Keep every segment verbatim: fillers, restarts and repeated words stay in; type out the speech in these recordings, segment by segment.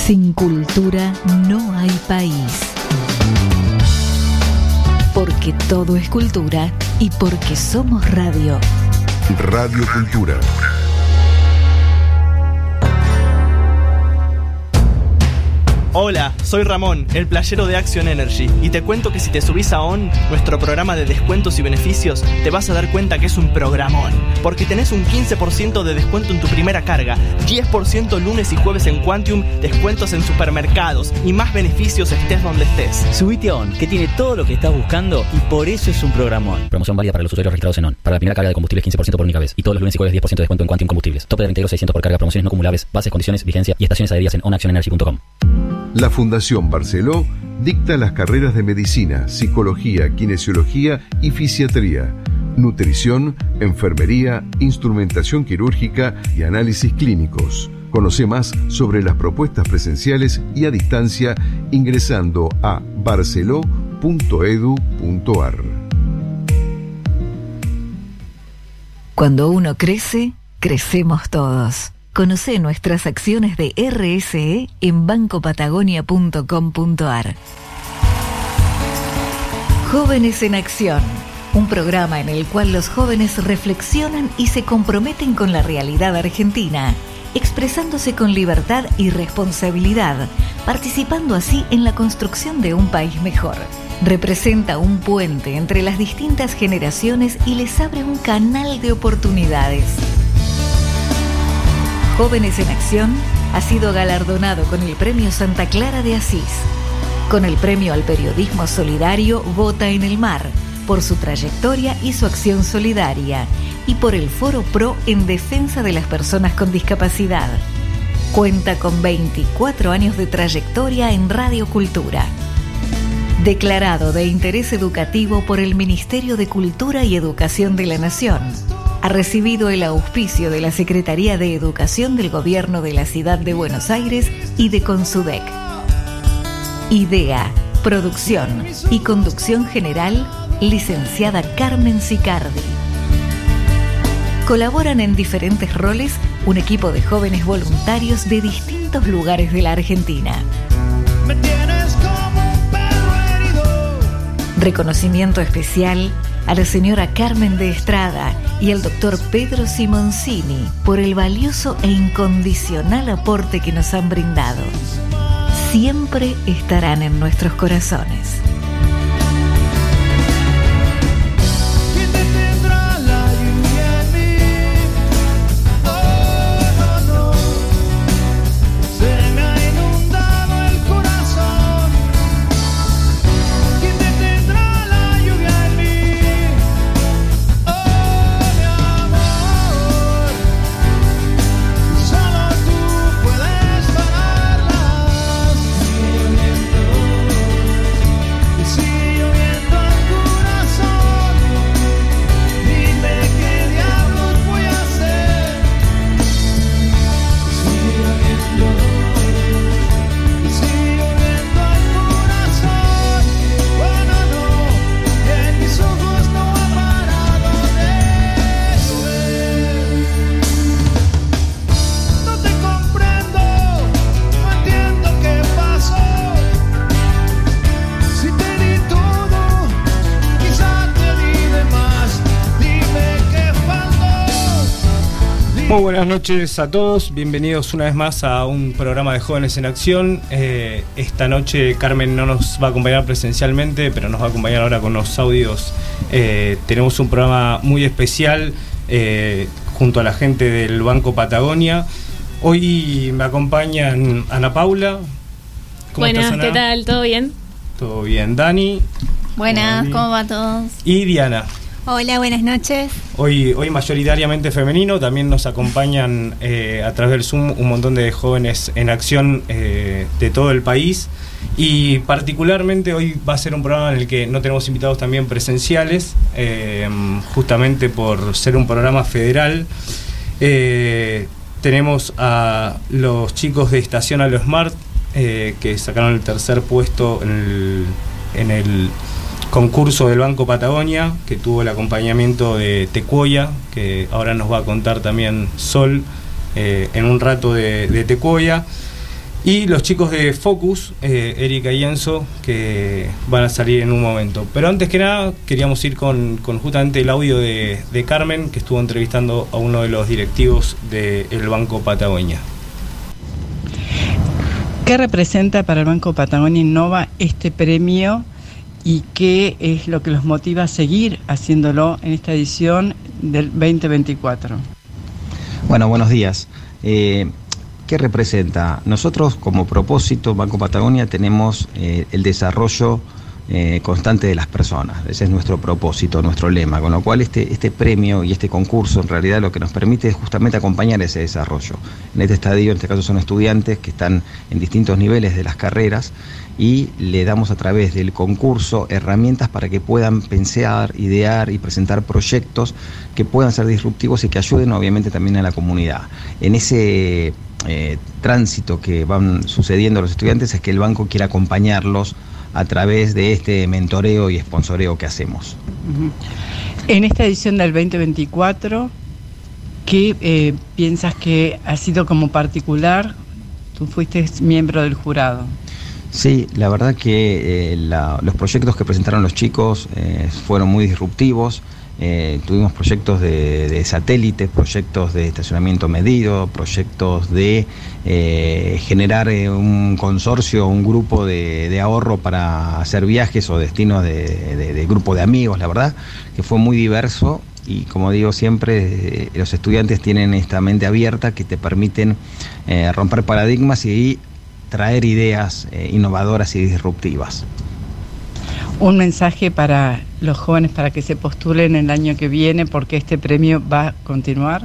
Sin cultura no hay país. Porque todo es cultura y porque somos radio. Radio Cultura. Hola, soy Ramón, el playero de Action Energy, y te cuento que si te subís a ON, nuestro programa de descuentos y beneficios, te vas a dar cuenta que es un programón, porque tenés un quince por ciento de descuento en tu primera carga, diez por ciento lunes y jueves en Quantium, descuentos en supermercados y más beneficios estés donde estés. Subite a ON, que tiene todo lo que estás buscando y por eso es un programón. Promoción válida para los usuarios registrados en ON. Para la primera carga de combustibles quince por ciento por única vez, y todos los lunes y jueves diez por ciento de descuento en Quantium Combustibles. Tope de reintegro seiscientos por carga, promociones no acumulables, bases, condiciones, vigencia y estaciones adheridas en on action energy punto com. La Fundación Barceló dicta las carreras de medicina, psicología, kinesiología y fisiatría, nutrición, enfermería, instrumentación quirúrgica y análisis clínicos. Conoce más sobre las propuestas presenciales y a distancia ingresando a barceló punto edu punto ar. Cuando uno crece, crecemos todos. Conoce nuestras acciones de R S E en banco patagonia punto com punto ar. Jóvenes en Acción, un programa en el cual los jóvenes reflexionan y se comprometen con la realidad argentina, expresándose con libertad y responsabilidad, participando así en la construcción de un país mejor. Representa un puente entre las distintas generaciones y les abre un canal de oportunidades. Jóvenes en Acción ha sido galardonado con el Premio Santa Clara de Asís, con el Premio al Periodismo Solidario Vota en el Mar, por su trayectoria y su acción solidaria, y por el Foro Pro en defensa de las personas con discapacidad. Cuenta con veinticuatro años de trayectoria en Radio Cultura. Declarado de interés educativo por el Ministerio de Cultura y Educación de la Nación. Ha recibido el auspicio de la Secretaría de Educación del Gobierno de la Ciudad de Buenos Aires y de Consudec. Idea, producción y conducción general, licenciada Carmen Sicardi. Colaboran en diferentes roles un equipo de jóvenes voluntarios de distintos lugares de la Argentina. Me tienes como un perro herido. Reconocimiento especial a la señora Carmen de Estrada y al doctor Pedro Simoncini por el valioso e incondicional aporte que nos han brindado. Siempre estarán en nuestros corazones. Muy buenas noches a todos, bienvenidos una vez más a un programa de Jóvenes en Acción. Eh, esta noche Carmen no nos va a acompañar presencialmente, pero nos va a acompañar ahora con los audios. Eh, tenemos un programa muy especial eh, junto a la gente del Banco Patagonia. Hoy me acompañan Ana Paula. ¿Cómo Buenas, estás, Ana? ¿Qué tal? ¿Todo bien? Todo bien. Dani. Buenas, Hola. ¿Cómo va todos? Y Diana. Hola, buenas noches. Hoy, hoy mayoritariamente femenino, también nos acompañan eh, a través del Zoom un montón de jóvenes en acción eh, de todo el país, y particularmente hoy va a ser un programa en el que no tenemos invitados también presenciales, eh, justamente por ser un programa federal. Eh, tenemos a los chicos de Estación a lo Smart, eh, que sacaron el tercer puesto en el, en el concurso del Banco Patagonia, que tuvo el acompañamiento de Tecuoya, que ahora nos va a contar también Sol eh, en un rato de, de Tecuoya. y los chicos de Focus, eh, Erika y Enzo, que van a salir en un momento. Pero antes que nada, queríamos ir con, con justamente el audio de, de Carmen, que estuvo entrevistando a uno de los directivos del Banco Patagonia. ¿Qué representa para el Banco Patagonia Innova este premio y qué es lo que los motiva a seguir haciéndolo en esta edición del veinte veinticuatro? Bueno, buenos días. Eh, ¿Qué representa? Nosotros como propósito, Banco Patagonia, tenemos eh, el desarrollo eh, constante de las personas. Ese es nuestro propósito, nuestro lema, con lo cual este, este premio y este concurso en realidad lo que nos permite es justamente acompañar ese desarrollo. En este estadio, en este caso son estudiantes que están en distintos niveles de las carreras y le damos a través del concurso herramientas para que puedan pensar, idear y presentar proyectos que puedan ser disruptivos y que ayuden obviamente también a la comunidad. En ese eh, tránsito que van sucediendo los estudiantes es que el banco quiere acompañarlos a través de este mentoreo y sponsoreo que hacemos. Uh-huh. En esta edición del veinte veinticuatro, ¿qué eh, piensas que ha sido como particular? Tú fuiste miembro del jurado. Sí, la verdad que eh, la, los proyectos que presentaron los chicos eh, fueron muy disruptivos. Eh, tuvimos proyectos de, de satélites, proyectos de estacionamiento medido, proyectos de eh, generar eh, un consorcio, un grupo de, de ahorro para hacer viajes o destinos de, de, de grupo de amigos, la verdad que fue muy diverso y como digo siempre, eh, los estudiantes tienen esta mente abierta que te permiten eh, romper paradigmas y traer ideas eh, innovadoras y disruptivas. Un mensaje para los jóvenes para que se postulen el año que viene, porque este premio va a continuar.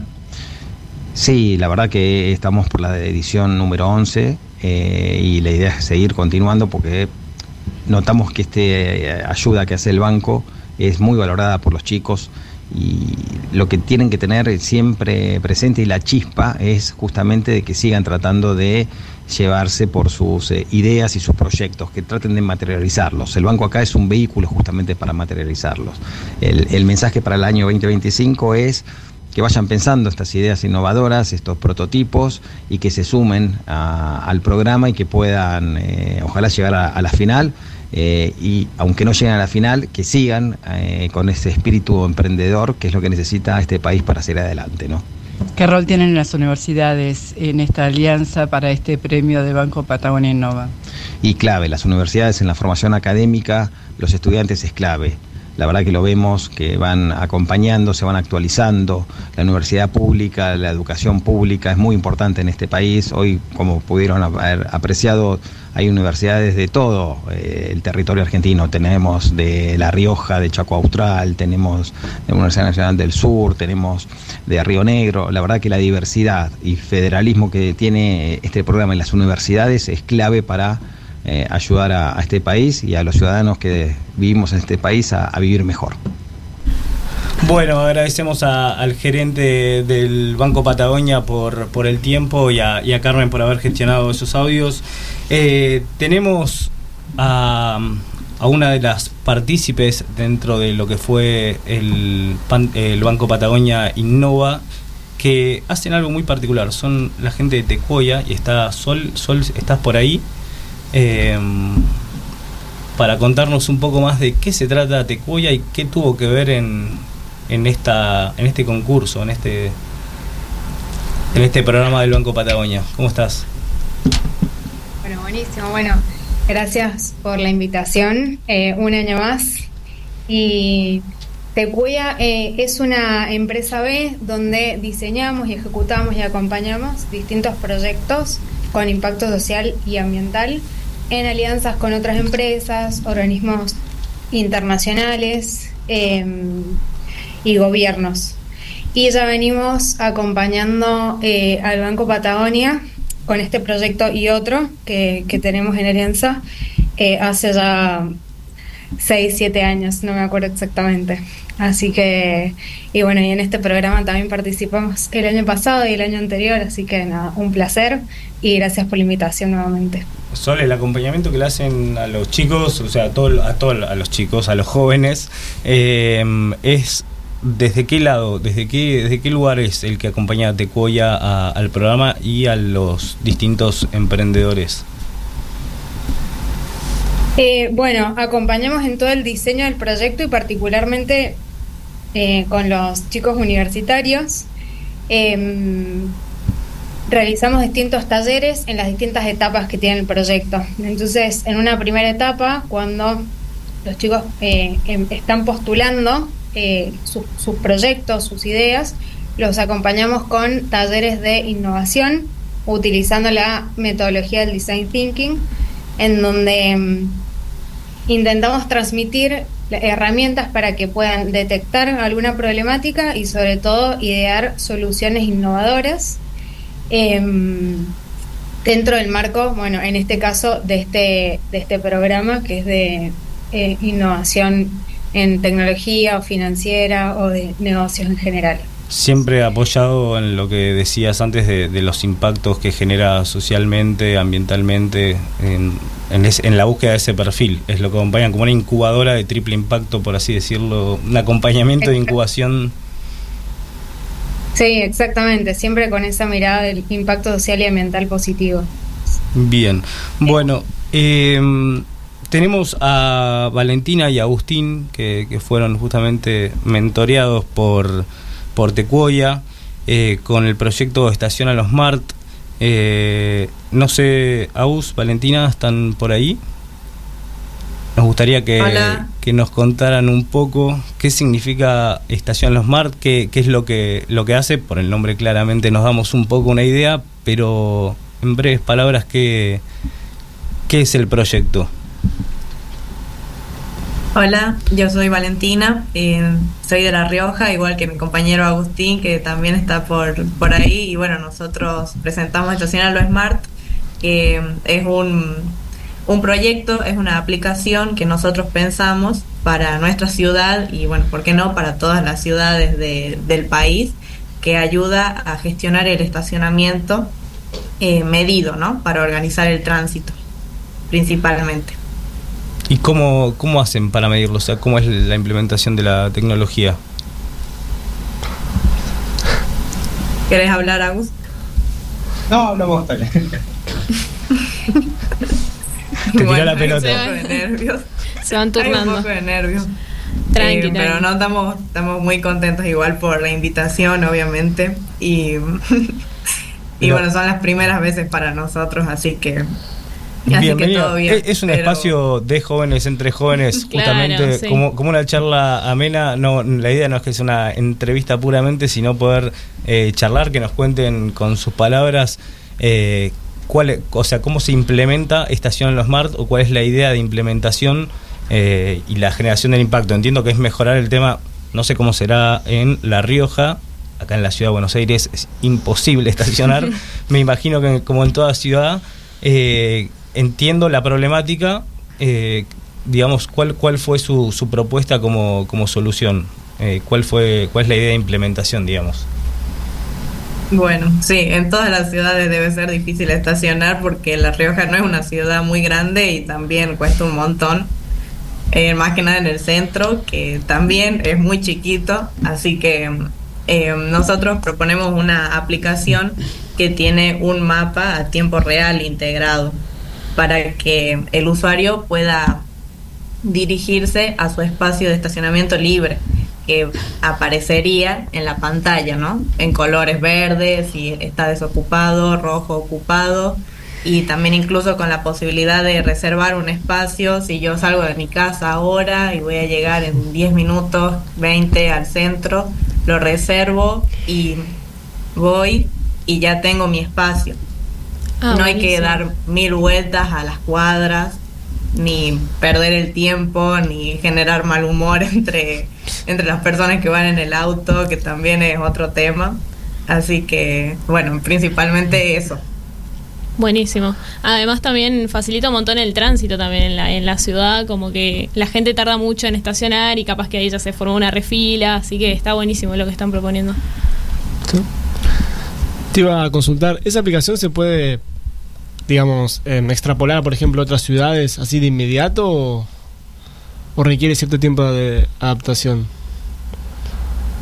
Sí, la verdad que estamos por la edición número once eh, y la idea es seguir continuando porque notamos que esta ayuda que hace el banco es muy valorada por los chicos y lo que tienen que tener siempre presente y la chispa es justamente de que sigan tratando de llevarse por sus eh, ideas y sus proyectos, que traten de materializarlos. El banco acá es un vehículo justamente para materializarlos. El, el mensaje para el año veinte veinticinco es que vayan pensando estas ideas innovadoras, estos prototipos y que se sumen a, al programa y que puedan eh, ojalá llegar a, a la final eh, y aunque no lleguen a la final, que sigan eh, con ese espíritu emprendedor que es lo que necesita este país para seguir adelante, ¿no? ¿Qué rol tienen las universidades en esta alianza para este premio de Banco Patagonia Innova? Y clave, las universidades en la formación académica, los estudiantes es clave. La verdad que lo vemos, que van acompañando, se van actualizando. La universidad pública, la educación pública es muy importante en este país. Hoy, como pudieron haber apreciado, hay universidades de todo eh, el territorio argentino. Tenemos de La Rioja, de Chaco Austral, tenemos de la Universidad Nacional del Sur, tenemos de Río Negro. La verdad que la diversidad y federalismo que tiene este programa en las universidades es clave para Eh, ayudar a, a este país y a los ciudadanos que vivimos en este país a, a vivir mejor. Bueno, agradecemos a, al gerente del Banco Patagonia por, por el tiempo y a, y a Carmen por haber gestionado esos audios. Eh, tenemos a, a una de las partícipes dentro de lo que fue el, el Banco Patagonia Innova, que hacen algo muy particular. Son la gente de Tecuoya y está Sol. Sol, ¿estás por ahí? Eh, para contarnos un poco más de qué se trata Tecuoya y qué tuvo que ver en, en esta en este concurso, en este en este programa del Banco Patagonia. ¿Cómo estás? Bueno, buenísimo. Bueno, gracias por la invitación. Eh, un año más. Y Tecuoya eh, es una empresa B donde diseñamos y ejecutamos y acompañamos distintos proyectos con impacto social y ambiental en alianzas con otras empresas, organismos internacionales eh, y gobiernos. Y ya venimos acompañando eh, al Banco Patagonia con este proyecto y otro que, que tenemos en alianza eh, hace ya seis, siete años, no me acuerdo exactamente. Así que, y bueno, y en este programa también participamos el año pasado y el año anterior, así que nada, un placer y gracias por la invitación nuevamente. Sol, el acompañamiento que le hacen a los chicos, o sea, a todo, a, todo, a los chicos, a los jóvenes, eh, es ¿desde qué lado, desde qué, desde qué lugar es el que acompaña a Tecuoya a, al programa y a los distintos emprendedores? Eh, bueno, acompañamos en todo el diseño del proyecto y particularmente eh, con los chicos universitarios. Eh, realizamos distintos talleres en las distintas etapas que tiene el proyecto. Entonces, en una primera etapa, cuando los chicos eh, em, están postulando eh, su, sus proyectos, sus ideas, los acompañamos con talleres de innovación, utilizando la metodología del Design Thinking, en donde um, intentamos transmitir herramientas para que puedan detectar alguna problemática y sobre todo idear soluciones innovadoras eh, dentro del marco, bueno, en este caso de este, de este programa que es de eh, innovación en tecnología o financiera o de negocios en general. Siempre apoyado en lo que decías antes de, de los impactos que genera socialmente, ambientalmente, en, en, es, en la búsqueda de ese perfil. Es lo que acompañan como una incubadora de triple impacto, por así decirlo, un acompañamiento de incubación. Sí, exactamente, siempre con esa mirada del impacto social y ambiental positivo. Bien, bueno, eh, tenemos a Valentina y Agustín, que, que fueron justamente mentoreados por... por Tecuoya, eh, con el proyecto Estación a los Mart. Eh, no sé, Agus, Valentina, ¿están por ahí? Nos gustaría que, que nos contaran un poco qué significa Estación a los Mart, qué, qué es lo que, lo que hace. Por el nombre claramente nos damos un poco una idea, pero en breves palabras, ¿qué, qué es el proyecto? Hola, yo soy Valentina, eh, soy de La Rioja, igual que mi compañero Agustín, que también está por, por ahí. Y bueno, nosotros presentamos Estación a lo Smart, que es un, un proyecto, es una aplicación que nosotros pensamos para nuestra ciudad y bueno, ¿por qué no? Para todas las ciudades de, del país, que ayuda a gestionar el estacionamiento eh, medido, ¿no? Para organizar el tránsito, principalmente. ¿Y cómo, cómo hacen para medirlo? O sea, ¿cómo es la implementación de la tecnología? ¿Querés hablar, Agus? No, hablamos vos. Te tiró bueno, la pelota. Hay un poco de nervios. Se van turnando. Hay un poco de nervios. Tranqui, eh, pero no, estamos, estamos muy contentos igual por la invitación, obviamente. Y, y no. bueno, son las primeras veces para nosotros, así que... Así Bienvenido. Que todo bien, es un pero... espacio de jóvenes, entre jóvenes, justamente claro, sí. como, como una charla amena. No, la idea no es que sea una entrevista puramente, sino poder eh, charlar, que nos cuenten con sus palabras eh, cuál, o sea, cómo se implementa Estación en los Mart, o cuál es la idea de implementación eh, y la generación del impacto. Entiendo que es mejorar el tema, no sé cómo será en La Rioja. Acá en la ciudad de Buenos Aires es imposible estacionar. Me imagino que como en toda ciudad... Eh, entiendo la problemática, eh, digamos, ¿cuál cuál fue su, su propuesta como, como solución? Eh, ¿cuál fue cuál es la idea de implementación, digamos? Bueno, sí, en todas las ciudades debe ser difícil estacionar porque La Rioja no es una ciudad muy grande y también cuesta un montón, eh, más que nada en el centro, que también es muy chiquito, así que eh, nosotros proponemos una aplicación que tiene un mapa a tiempo real integrado, para que el usuario pueda dirigirse a su espacio de estacionamiento libre, que aparecería en la pantalla, ¿no? En colores verdes, si está desocupado, rojo ocupado, y también incluso con la posibilidad de reservar un espacio. Si yo salgo de mi casa ahora y voy a llegar en diez minutos, veinte al centro, lo reservo y voy y ya tengo mi espacio. Ah, no hay buenísimo. Que dar mil vueltas a las cuadras, ni perder el tiempo, ni generar mal humor entre, entre las personas que van en el auto, que también es otro tema. Así que, bueno, principalmente eso. Buenísimo. Además también facilita un montón el tránsito también en la, en la ciudad, como que la gente tarda mucho en estacionar y capaz que ahí ya se formó una refila, así que está buenísimo lo que están proponiendo. ¿Sí? Te iba a consultar, ¿esa aplicación se puede, digamos, eh, extrapolar, por ejemplo, a otras ciudades así de inmediato o, o requiere cierto tiempo de adaptación?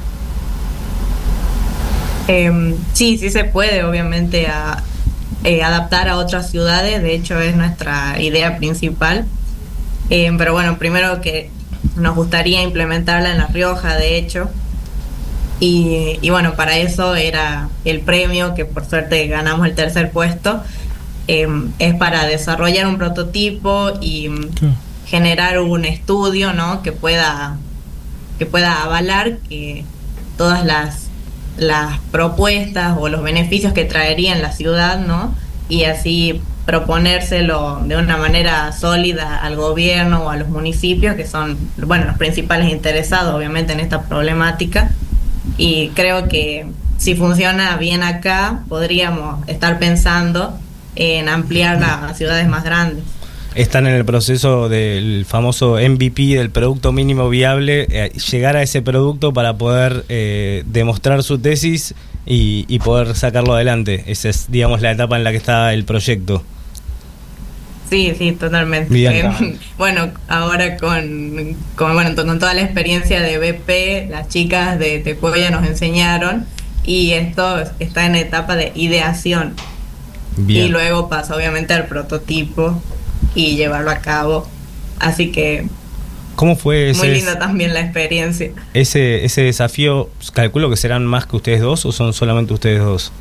Eh, sí, sí se puede, obviamente, a, eh, adaptar a otras ciudades. De hecho, es nuestra idea principal. Eh, pero bueno, primero que nos gustaría implementarla en La Rioja, de hecho. Y, y bueno, para eso era el premio, que por suerte ganamos el tercer puesto. Eh, es para desarrollar un prototipo y Sí. generar un estudio, ¿no? que pueda que pueda avalar que todas las las propuestas o los beneficios que traería en la ciudad, ¿no? Y así proponérselo de una manera sólida al gobierno o a los municipios, que son, bueno, los principales interesados obviamente en esta problemática. Y creo que si funciona bien acá, podríamos estar pensando en ampliarla a ciudades más grandes. Están en el proceso del famoso M V P, del producto mínimo viable, eh, llegar a ese producto para poder eh, demostrar su tesis y, y poder sacarlo adelante. Esa es, digamos, la etapa en la que está el proyecto. Sí, sí, totalmente. Bien. Eh, bueno, ahora con, con, bueno, con toda la experiencia de B P, las chicas de Tecuoya nos enseñaron, y esto está en etapa de ideación. Bien. Y luego pasa obviamente al prototipo y llevarlo a cabo. Así que ¿Cómo fue ese, muy linda también la experiencia. ese, ese desafío? Calculo que serán más que ustedes dos, ¿o son solamente ustedes dos?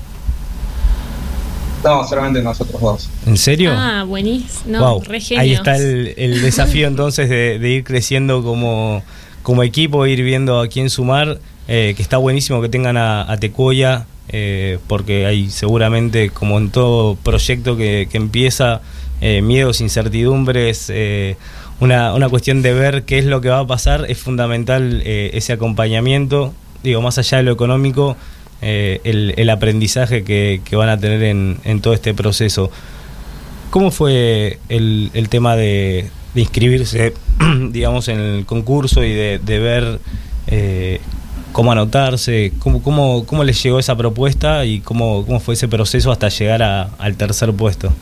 No, solamente nosotros dos. ¿En serio? Ah, buenísimo. No, Wow. re genios. Ahí está el, el desafío entonces de, de ir creciendo como, como equipo, ir viendo a quién sumar, eh, que está buenísimo que tengan a, a Tecuoya, eh, porque hay seguramente, como en todo proyecto que, que empieza, eh, miedos, incertidumbres, eh, una, una cuestión de ver qué es lo que va a pasar. Es fundamental eh, ese acompañamiento, digo, más allá de lo económico, eh, el, el aprendizaje que, que van a tener en, en todo este proceso. ¿Cómo fue el, el tema de, de inscribirse, digamos, en el concurso y de, de ver eh, cómo anotarse? ¿Cómo, cómo, ¿Cómo les llegó esa propuesta y cómo, cómo fue ese proceso hasta llegar a, al tercer puesto?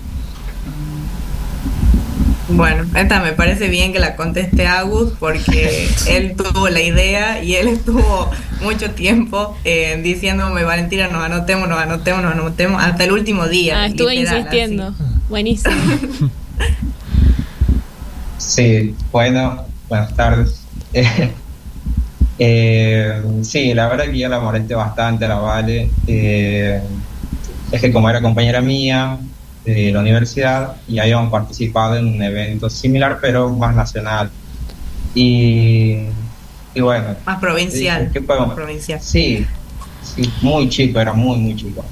Bueno, esta me parece bien que la conteste Agus, porque él tuvo la idea y él estuvo mucho tiempo eh, diciéndome: Valentina, nos anotemos, nos anotemos, nos anotemos, hasta el último día. Ah, estuve literal, insistiendo. así. Buenísimo. Sí, bueno, buenas tardes. eh, sí, la verdad que yo la molesté bastante a la Vale. Eh, es que como era compañera mía de la universidad y habíamos participado en un evento similar pero más nacional y, y bueno, Más provincial. dije, ¿qué podemos? Más provincial. Sí, sí, muy chico, era muy muy chico.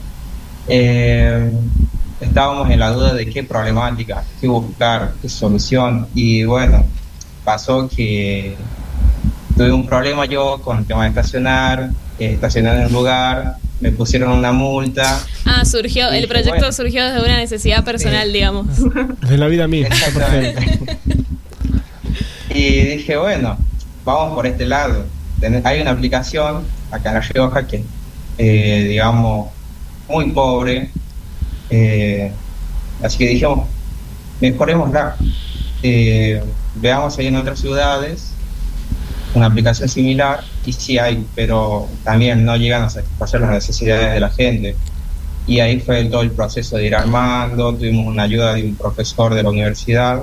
Eh, estábamos en la duda de qué problemática, qué buscar, qué solución, y bueno, pasó que tuve un problema yo con el tema de estacionar, eh, estacionar en el lugar, me pusieron una multa. Ah, surgió, el Dije, proyecto bueno. surgió desde una necesidad personal, Sí. digamos. De la vida misma. Exactamente. Y dije, bueno, vamos por este lado. Ten- Hay una aplicación acá en La Rioja que, eh, digamos, muy pobre. Eh, así que dijimos, mejorémosla. Eh, veamos si hay en otras ciudades una aplicación similar, y sí hay, pero también no llegan a satisfacer las necesidades de la gente. Y ahí fue todo el proceso de ir armando. Tuvimos una ayuda de un profesor de la universidad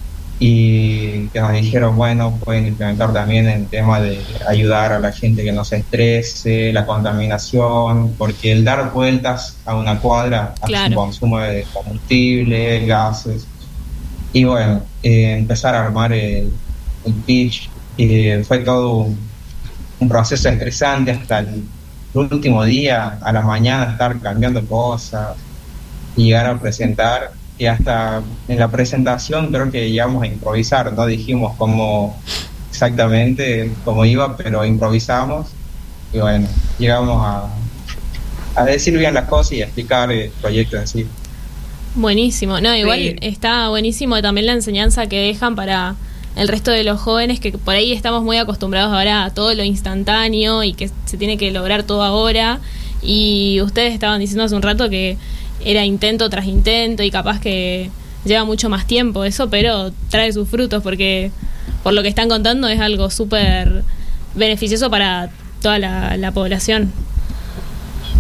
y que nos dijeron, bueno, pueden implementar también el tema de ayudar a la gente que no se estrese, la contaminación, porque el dar vueltas a una cuadra hace Claro. un consumo de combustible, gases. Y bueno, eh, empezar a armar el, el pitch, eh, fue todo un, un proceso estresante hasta el, el último día, a la mañana estar cambiando cosas y llegar a presentar. Y hasta en la presentación creo que llegamos a improvisar, no dijimos cómo exactamente cómo iba, pero improvisamos y bueno, llegamos a, a decir bien las cosas y a explicar el proyecto en sí. Buenísimo. No, igual Sí. está buenísimo también la enseñanza que dejan para el resto de los jóvenes, que por ahí estamos muy acostumbrados ahora a todo lo instantáneo y que se tiene que lograr todo ahora. Y ustedes estaban diciendo hace un rato que era intento tras intento y capaz que lleva mucho más tiempo eso, pero trae sus frutos, porque por lo que están contando es algo súper beneficioso para toda la, la población.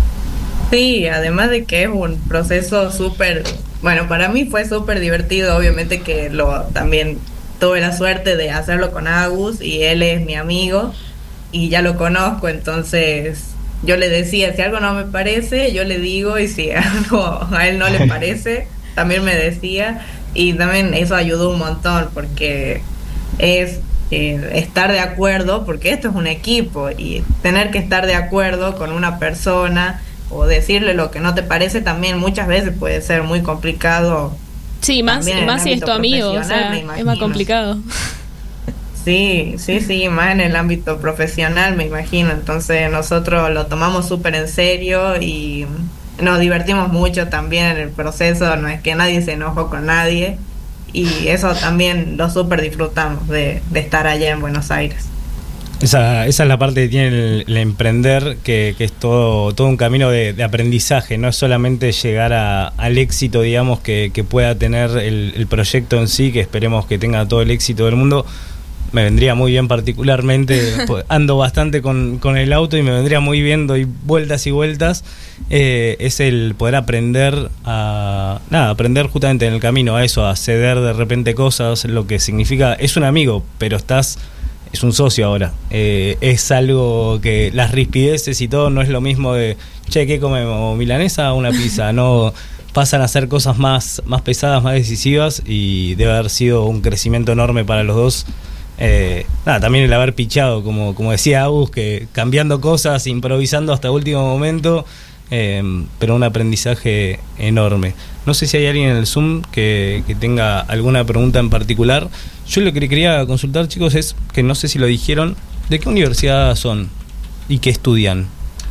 Sí, además de que es un proceso súper, bueno, para mí fue súper divertido, obviamente que lo también tuve la suerte de hacerlo con Agus y él es mi amigo y ya lo conozco, entonces yo le decía, si algo no me parece, yo le digo, y si algo a él no le parece, también me decía, y también eso ayudó un montón porque es eh, estar de acuerdo, porque esto es un equipo y tener que estar de acuerdo con una persona o decirle lo que no te parece también muchas veces puede ser muy complicado. Sí, más, más si es tu amigo, o sea, es más complicado. Sí, sí, sí, más en el ámbito profesional, me imagino. Entonces nosotros lo tomamos súper en serio y nos divertimos mucho también en el proceso. No es que nadie se enojó con nadie y eso también lo súper disfrutamos de, de estar allá en Buenos Aires. Esa, esa es la parte que tiene el, el emprender, que, que es todo, todo un camino de, de aprendizaje, no es solamente llegar a, al éxito, digamos, que, que pueda tener el, el proyecto en sí, que esperemos que tenga todo el éxito del mundo. Me vendría muy bien particularmente, ando bastante con, con el auto y me vendría muy bien, doy vueltas y vueltas, eh, es el poder aprender a, nada, aprender justamente en el camino a eso, a ceder de repente cosas, lo que significa, es un amigo, pero estás... es un socio ahora, eh, es algo que las rispideces y todo no es lo mismo de, che, ¿qué comemos? ¿Milanesa o una pizza? No, pasan a ser cosas más, más pesadas, más decisivas y debe haber sido un crecimiento enorme para los dos. Eh, nada, también el haber pichado, como, como decía Agus, que cambiando cosas, improvisando hasta último momento, eh, pero un aprendizaje enorme. No sé si hay alguien en el Zoom que, que tenga alguna pregunta en particular. Yo lo que quería consultar, chicos, es que no sé si lo dijeron, ¿de qué universidad son y qué estudian?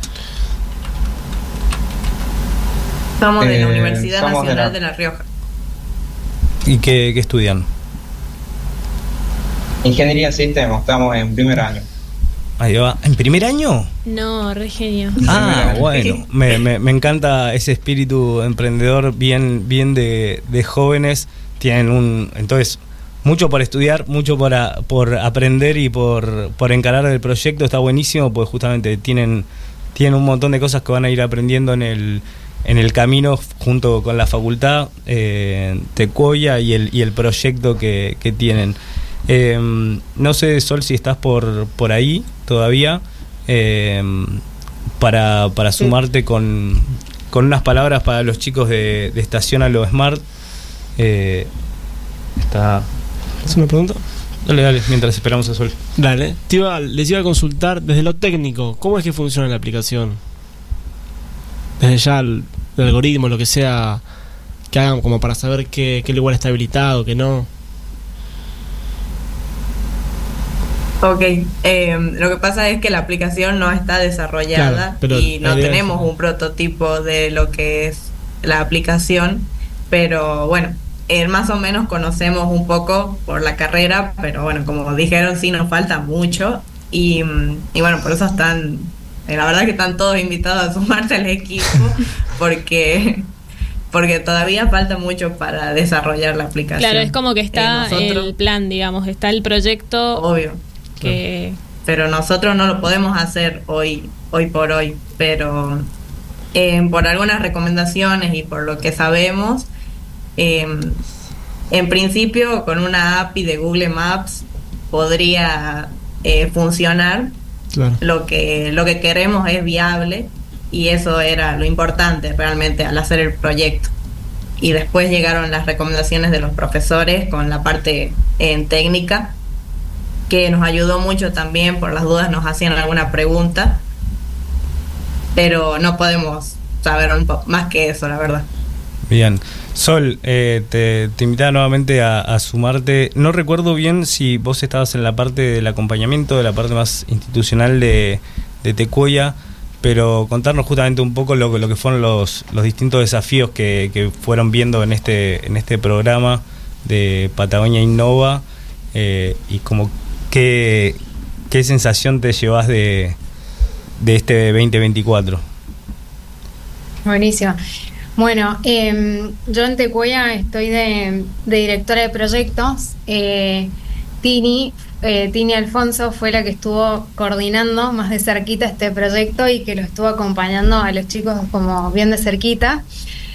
Somos de la Eh, Universidad somos de Nacional la- de La Rioja. ¿Y qué, qué estudian? Ingeniería en sistemas, estamos en primer año. Ahí va. ¿En primer año? No, re genio. Ah, bueno, me, me, me encanta ese espíritu emprendedor bien, bien de, de jóvenes. Tienen un, entonces, mucho por estudiar, mucho por, a- por aprender y por, por encarar el proyecto. Está buenísimo, pues justamente tienen, tienen un montón de cosas que van a ir aprendiendo en el, en el camino junto con la facultad, eh, Tecuoya y el, y el proyecto que, que tienen. Eh, no sé, Sol, si estás por, por ahí todavía, eh, para, para sumarte con, con unas palabras para los chicos de, de Estación a lo Smart. Eh, está... ¿Es una pregunta? Dale, dale, mientras esperamos a Sol. Dale. Te iba, les iba a consultar desde lo técnico, ¿cómo es que funciona la aplicación? Desde ya el, el algoritmo, lo que sea que hagan como para saber qué, qué lugar está habilitado, qué no. Ok, eh, lo que pasa es que la aplicación no está desarrollada, Claro, pero y no la idea tenemos es- un prototipo de lo que es la aplicación, pero bueno, eh, más o menos conocemos un poco por la carrera, pero bueno, como dijeron, sí nos falta mucho y, mm, y bueno, por eso están, eh, la verdad que están todos invitados a sumarse al equipo porque... porque todavía falta mucho para desarrollar la aplicación. Claro, es como que está Eh, nosotros- el plan, digamos, está el proyecto. Obvio. Que... Pero nosotros no lo podemos hacer hoy, hoy por hoy, pero eh, por algunas recomendaciones y por lo que sabemos, eh, en principio con una A P I de Google Maps podría eh, funcionar. Claro. Lo que, lo que queremos es viable y eso era lo importante realmente al hacer el proyecto. Y después llegaron las recomendaciones de los profesores con la parte en técnica, que nos ayudó mucho también, por las dudas nos hacían alguna pregunta, pero no podemos saber un po- más que eso, la verdad. Bien. Sol, eh, te, te invitaba nuevamente a, a sumarte. No recuerdo bien si vos estabas en la parte del acompañamiento, de la parte más institucional de, de Tecuoya, pero contarnos justamente un poco lo, lo que fueron los, los distintos desafíos que, que fueron viendo en este, en este programa de Patagonia Innova, eh, y como qué, qué sensación te llevas de, de este veinte veinticuatro. Buenísimo. Bueno, eh, yo en Tecuoya estoy de, de directora de proyectos. Eh, Tini eh, Tini Alfonso fue la que estuvo coordinando más de cerquita este proyecto y que lo estuvo acompañando a los chicos como bien de cerquita.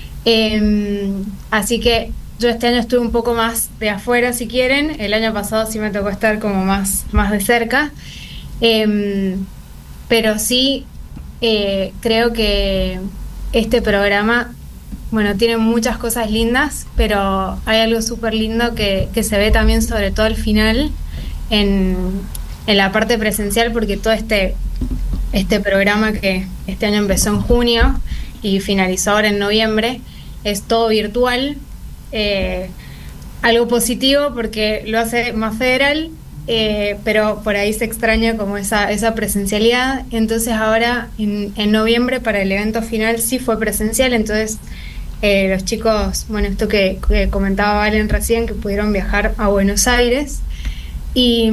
Eh, así que yo este año estuve un poco más de afuera, si quieren. El año pasado sí me tocó estar como más, más de cerca. Eh, pero sí eh, creo que este programa, bueno, tiene muchas cosas lindas, pero hay algo súper lindo que, que se ve también, sobre todo al final, en, en la parte presencial, porque todo este, este programa que este año empezó en junio y finalizó ahora en noviembre, es todo virtual. Eh, algo positivo porque lo hace más federal, eh, pero por ahí se extraña como esa, esa presencialidad. Entonces ahora en, en noviembre para el evento final sí fue presencial, entonces eh, los chicos, bueno, esto que, que comentaba Valen recién, que pudieron viajar a Buenos Aires y,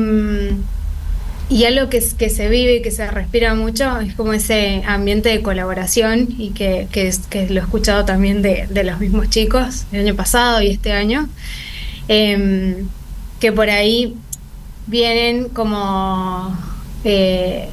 y algo que, que se vive y que se respira mucho es como ese ambiente de colaboración y que, que, que lo he escuchado también de, de los mismos chicos el año pasado y este año, eh, que por ahí vienen como eh,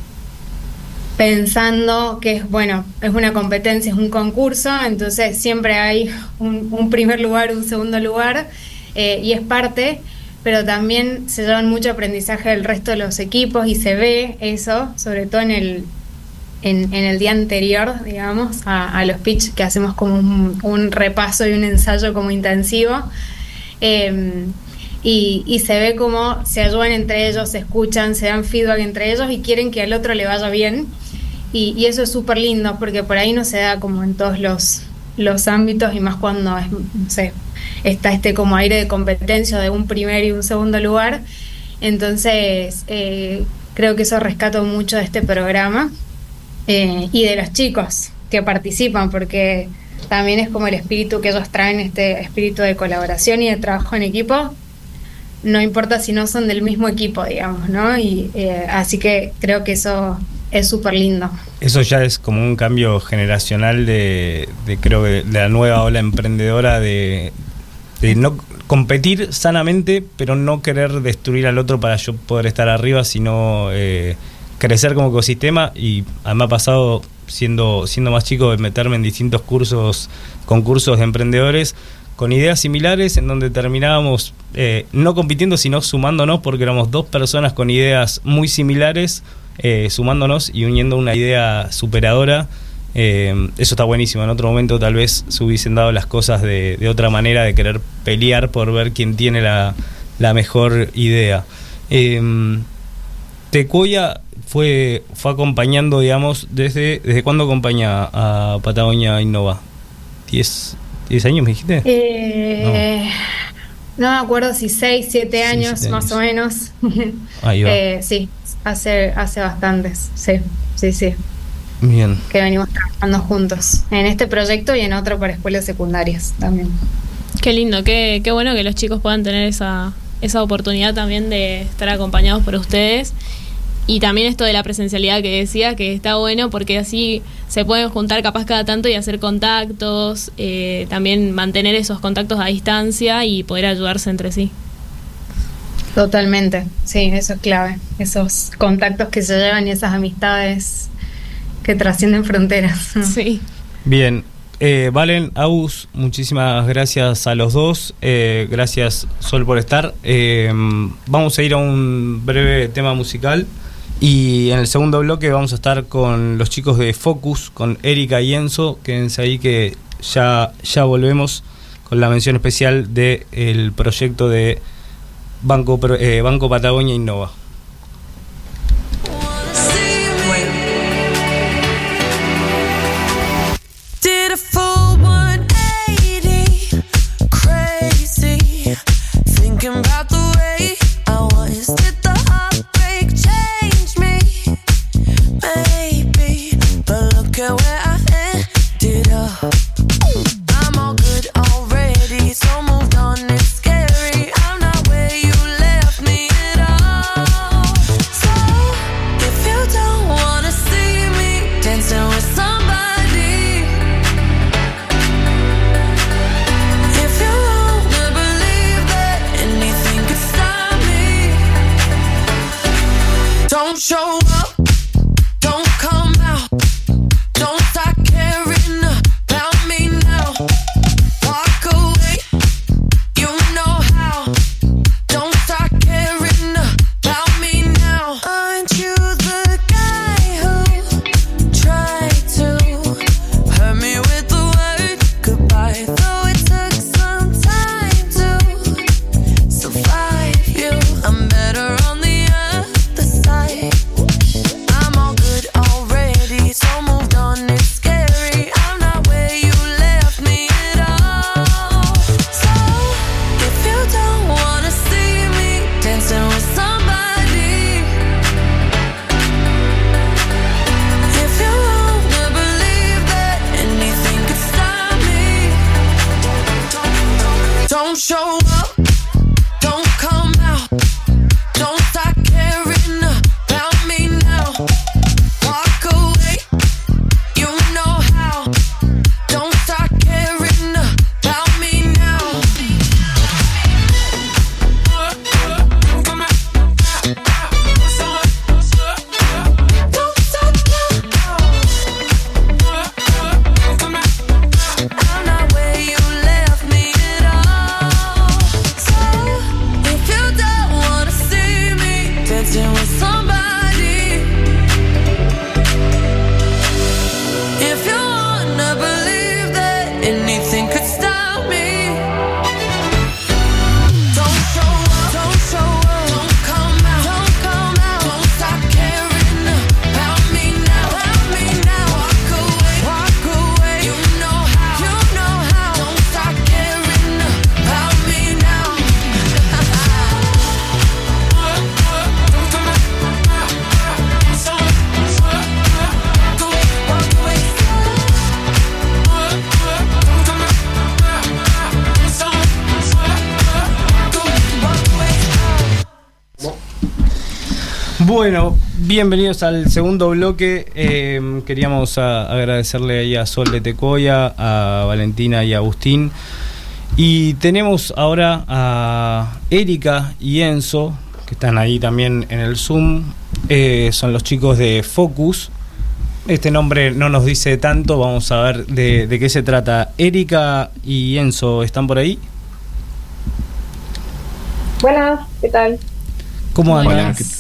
pensando que es, bueno, es una competencia, es un concurso, entonces siempre hay un, un primer lugar, un segundo lugar, eh, y es parte, pero también se llevan mucho aprendizaje del resto de los equipos y se ve eso, sobre todo en el en, en el día anterior, digamos, a, a los pitch, que hacemos como un, un repaso y un ensayo como intensivo, eh, y, y se ve cómo se ayudan entre ellos, se escuchan, se dan feedback entre ellos y quieren que al otro le vaya bien, y, y eso es súper lindo, porque por ahí no se da como en todos los, los ámbitos, y más cuando es, no sé, está este como aire de competencia de un primer y un segundo lugar. Entonces eh, creo que eso rescato mucho de este programa, eh, y de los chicos que participan, porque también es como el espíritu que ellos traen, este espíritu de colaboración y de trabajo en equipo, no importa si no son del mismo equipo, digamos, ¿no? Y eh, así que creo que eso es súper lindo. Eso ya es como un cambio generacional de, de creo que de la nueva ola emprendedora de, de no competir sanamente, pero no querer destruir al otro para yo poder estar arriba, sino eh, crecer como ecosistema. Y a mí me ha pasado, siendo, siendo más chico, de meterme en distintos cursos, concursos de emprendedores con ideas similares, en donde terminábamos eh, no compitiendo, sino sumándonos, porque éramos dos personas con ideas muy similares, eh, sumándonos y uniendo una idea superadora. Eh, eso está buenísimo. En otro momento tal vez se hubiesen dado las cosas de, de otra manera, de querer pelear por ver quién tiene la, la mejor idea. Eh, Tecuoya fue, fue acompañando, digamos, desde, ¿desde cuándo acompaña a Patagonia Innova? ¿Diez, diez años me dijiste? Eh, no. no me acuerdo si seis, siete años, siete años más o menos. Ahí va. eh, sí, hace, hace bastantes, sí, sí, sí. Bien. Que venimos trabajando juntos en este proyecto y en otro para escuelas secundarias también. Qué lindo, qué, qué bueno que los chicos puedan tener esa, esa oportunidad también de estar acompañados por ustedes. Y también esto de la presencialidad que decía, que está bueno porque así se pueden juntar capaz cada tanto y hacer contactos, eh, también mantener esos contactos a distancia y poder ayudarse entre sí. Totalmente, sí, eso es clave, esos contactos que se llevan y esas amistades que trascienden fronteras. Sí. Bien, eh, Valen, Agus, muchísimas gracias a los dos, eh, gracias Sol por estar. Eh, vamos a ir a un breve tema musical y en el segundo bloque vamos a estar con los chicos de Focus, con Erika y Enzo. Quédense ahí que ya, ya volvemos con la mención especial del proyecto de Banco, eh, Banco Patagonia Innova. About the way I was, did the heartbreak change me? Maybe, but look at where I ended up. I'm all good already, so moved on, it's scary. I'm not where you left me at all. Don't show up, don't come out, don't start caring about me now. Walk away, you know how. Don't start caring about me now. Don't stop now. I'm not where you left me at all. So if you don't wanna see me dancing with somebody, if you wanna believe that anything could stop me, don't show up, don't show up, don't come out, don't come out, don't stop caring about me now, about me now. Walk away, walk away, you know how, you know how. Don't stop caring about me now. Bueno, bienvenidos al segundo bloque. Eh, queríamos a- agradecerle ahí a Sol de Tecoya, a Valentina y a Agustín. Y tenemos ahora a Erika y Enzo, que están ahí también en el Zoom. Eh, son los chicos de Focus. Este nombre no nos dice tanto, vamos a ver de, de qué se trata. Erika y Enzo, ¿están por ahí? Buenas, ¿qué tal? ¿Cómo andan? Buenas.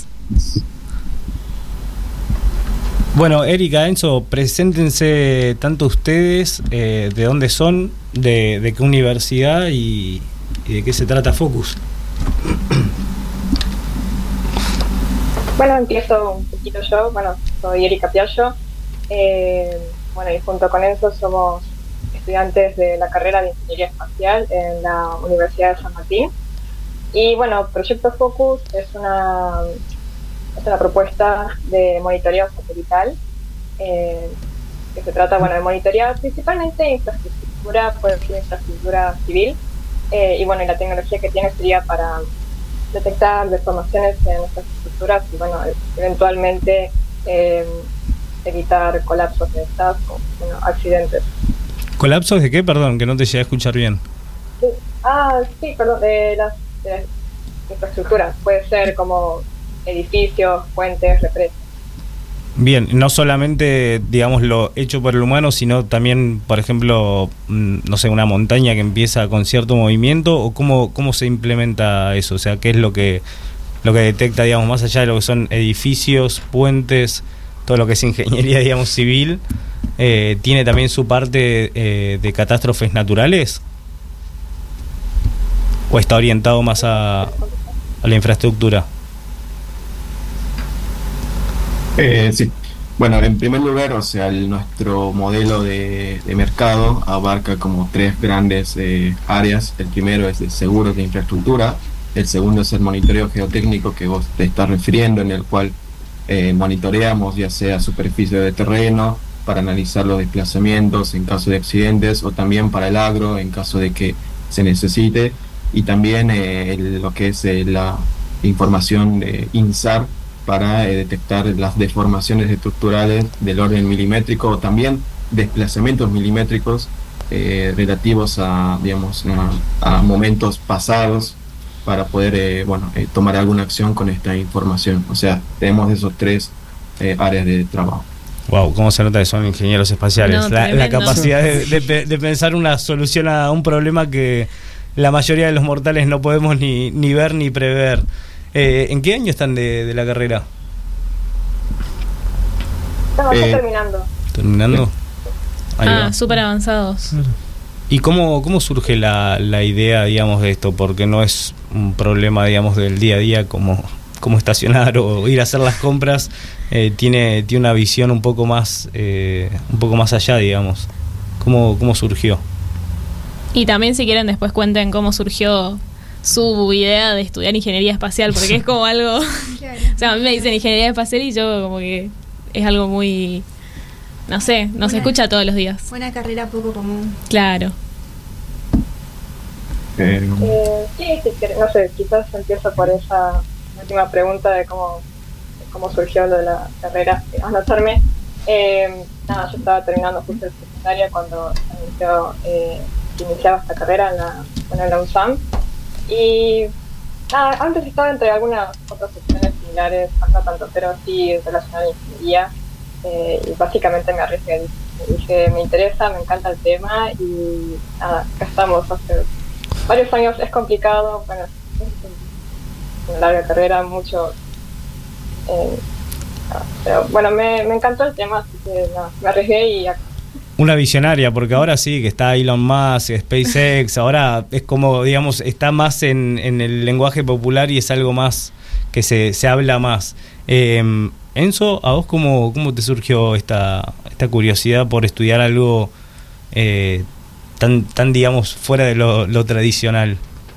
Bueno, Erika, Enzo, preséntense tanto ustedes, eh, de dónde son, de, de qué universidad y, y de qué se trata Focus. Bueno, empiezo un poquito yo. Bueno, soy Erika Piaggio. Eh, bueno, y junto con Enzo somos estudiantes de la carrera de Ingeniería Espacial en la Universidad de San Martín. Y bueno, Proyecto Focus es una, es una propuesta de monitoreo satelital eh, que se trata, bueno, de monitorear principalmente infraestructura, puede ser infraestructura civil. Eh, y bueno, y la tecnología que tiene sería para detectar deformaciones en estas estructuras y bueno, eventualmente eh, evitar colapsos de estas o bueno, accidentes. ¿Colapsos de qué? Perdón, que no te llegué a escuchar bien. Sí. Ah, sí, perdón, de las, de las infraestructuras. Puede ser como edificios, puentes, represas. Bien, no solamente, digamos, lo hecho por el humano, sino también, por ejemplo, mm, no sé, una montaña que empieza con cierto movimiento, o cómo, cómo se implementa eso, o sea, qué es lo que, lo que detecta, digamos, más allá de lo que son edificios, puentes, todo lo que es ingeniería, digamos, civil, eh, ¿tiene también su parte eh, de catástrofes naturales? ¿O está orientado más a, a la infraestructura? Eh, sí, bueno, en primer lugar, o sea, el- nuestro modelo de, de mercado abarca como tres grandes eh, áreas. El primero es de seguros de infraestructura, el segundo es el monitoreo geotécnico que vos te estás refiriendo, en el cual eh, monitoreamos ya sea superficie de terreno para analizar los desplazamientos en caso de accidentes, o también para el agro en caso de que se necesite, y también eh, el- lo que es eh, la información de INSAR para eh, detectar las deformaciones estructurales del orden milimétrico, o también desplazamientos milimétricos eh, relativos a, digamos, a, a momentos pasados, para poder eh, bueno, eh, tomar alguna acción con esta información. O sea, tenemos esos tres eh, áreas de trabajo. Wow, cómo se nota que son ingenieros espaciales. No, la, la tremendo. capacidad de, de pe- de pensar una solución a un problema que la mayoría de los mortales no podemos ni, ni ver ni prever. Eh, ¿En qué año están de, de la carrera? Estamos Eh, terminando. ¿Terminando? Ahí Ah, va. súper avanzados. ¿Y cómo, cómo surge la, la idea, digamos, de esto? Porque no es un problema, digamos, del día a día como, como estacionar o ir a hacer las compras. Eh, tiene, tiene una visión un poco más eh, un poco más allá, digamos. ¿Cómo, cómo surgió? Y también si quieren después cuenten cómo surgió su idea de estudiar ingeniería espacial, porque es como algo... O sea, a mí me dicen ingeniería espacial y yo como que es algo muy... No sé, no se Una- escucha todos los días. Fue una carrera poco común. Claro. Eh, Eh, sí, sí, que- no sé, quizás empiezo por esa última pregunta de cómo, cómo surgió lo de la carrera. Eh, Anotarme, eh, nada, yo estaba terminando justo el secundaria cuando inició, eh, iniciaba esta carrera en la, bueno, en la UNSAM. Y nada, antes estaba entre algunas otras opciones similares, no tanto, pero sí relacionadas a la ingeniería. Eh, y básicamente me arriesgué, dije, me interesa, me encanta el tema y nada, acá estamos hace varios años. Es complicado, bueno, es una larga carrera, mucho, eh, nada, pero bueno, me, me encantó el tema, así que nada, me arriesgué y acá. Una visionaria, porque ahora sí que está Elon Musk, SpaceX, ahora es como, digamos, está más en, en el lenguaje popular y es algo más que se, se habla más. Eh, Enzo, ¿a vos cómo, cómo te surgió esta, esta curiosidad por estudiar algo eh, tan, tan, digamos, fuera de lo, lo tradicional?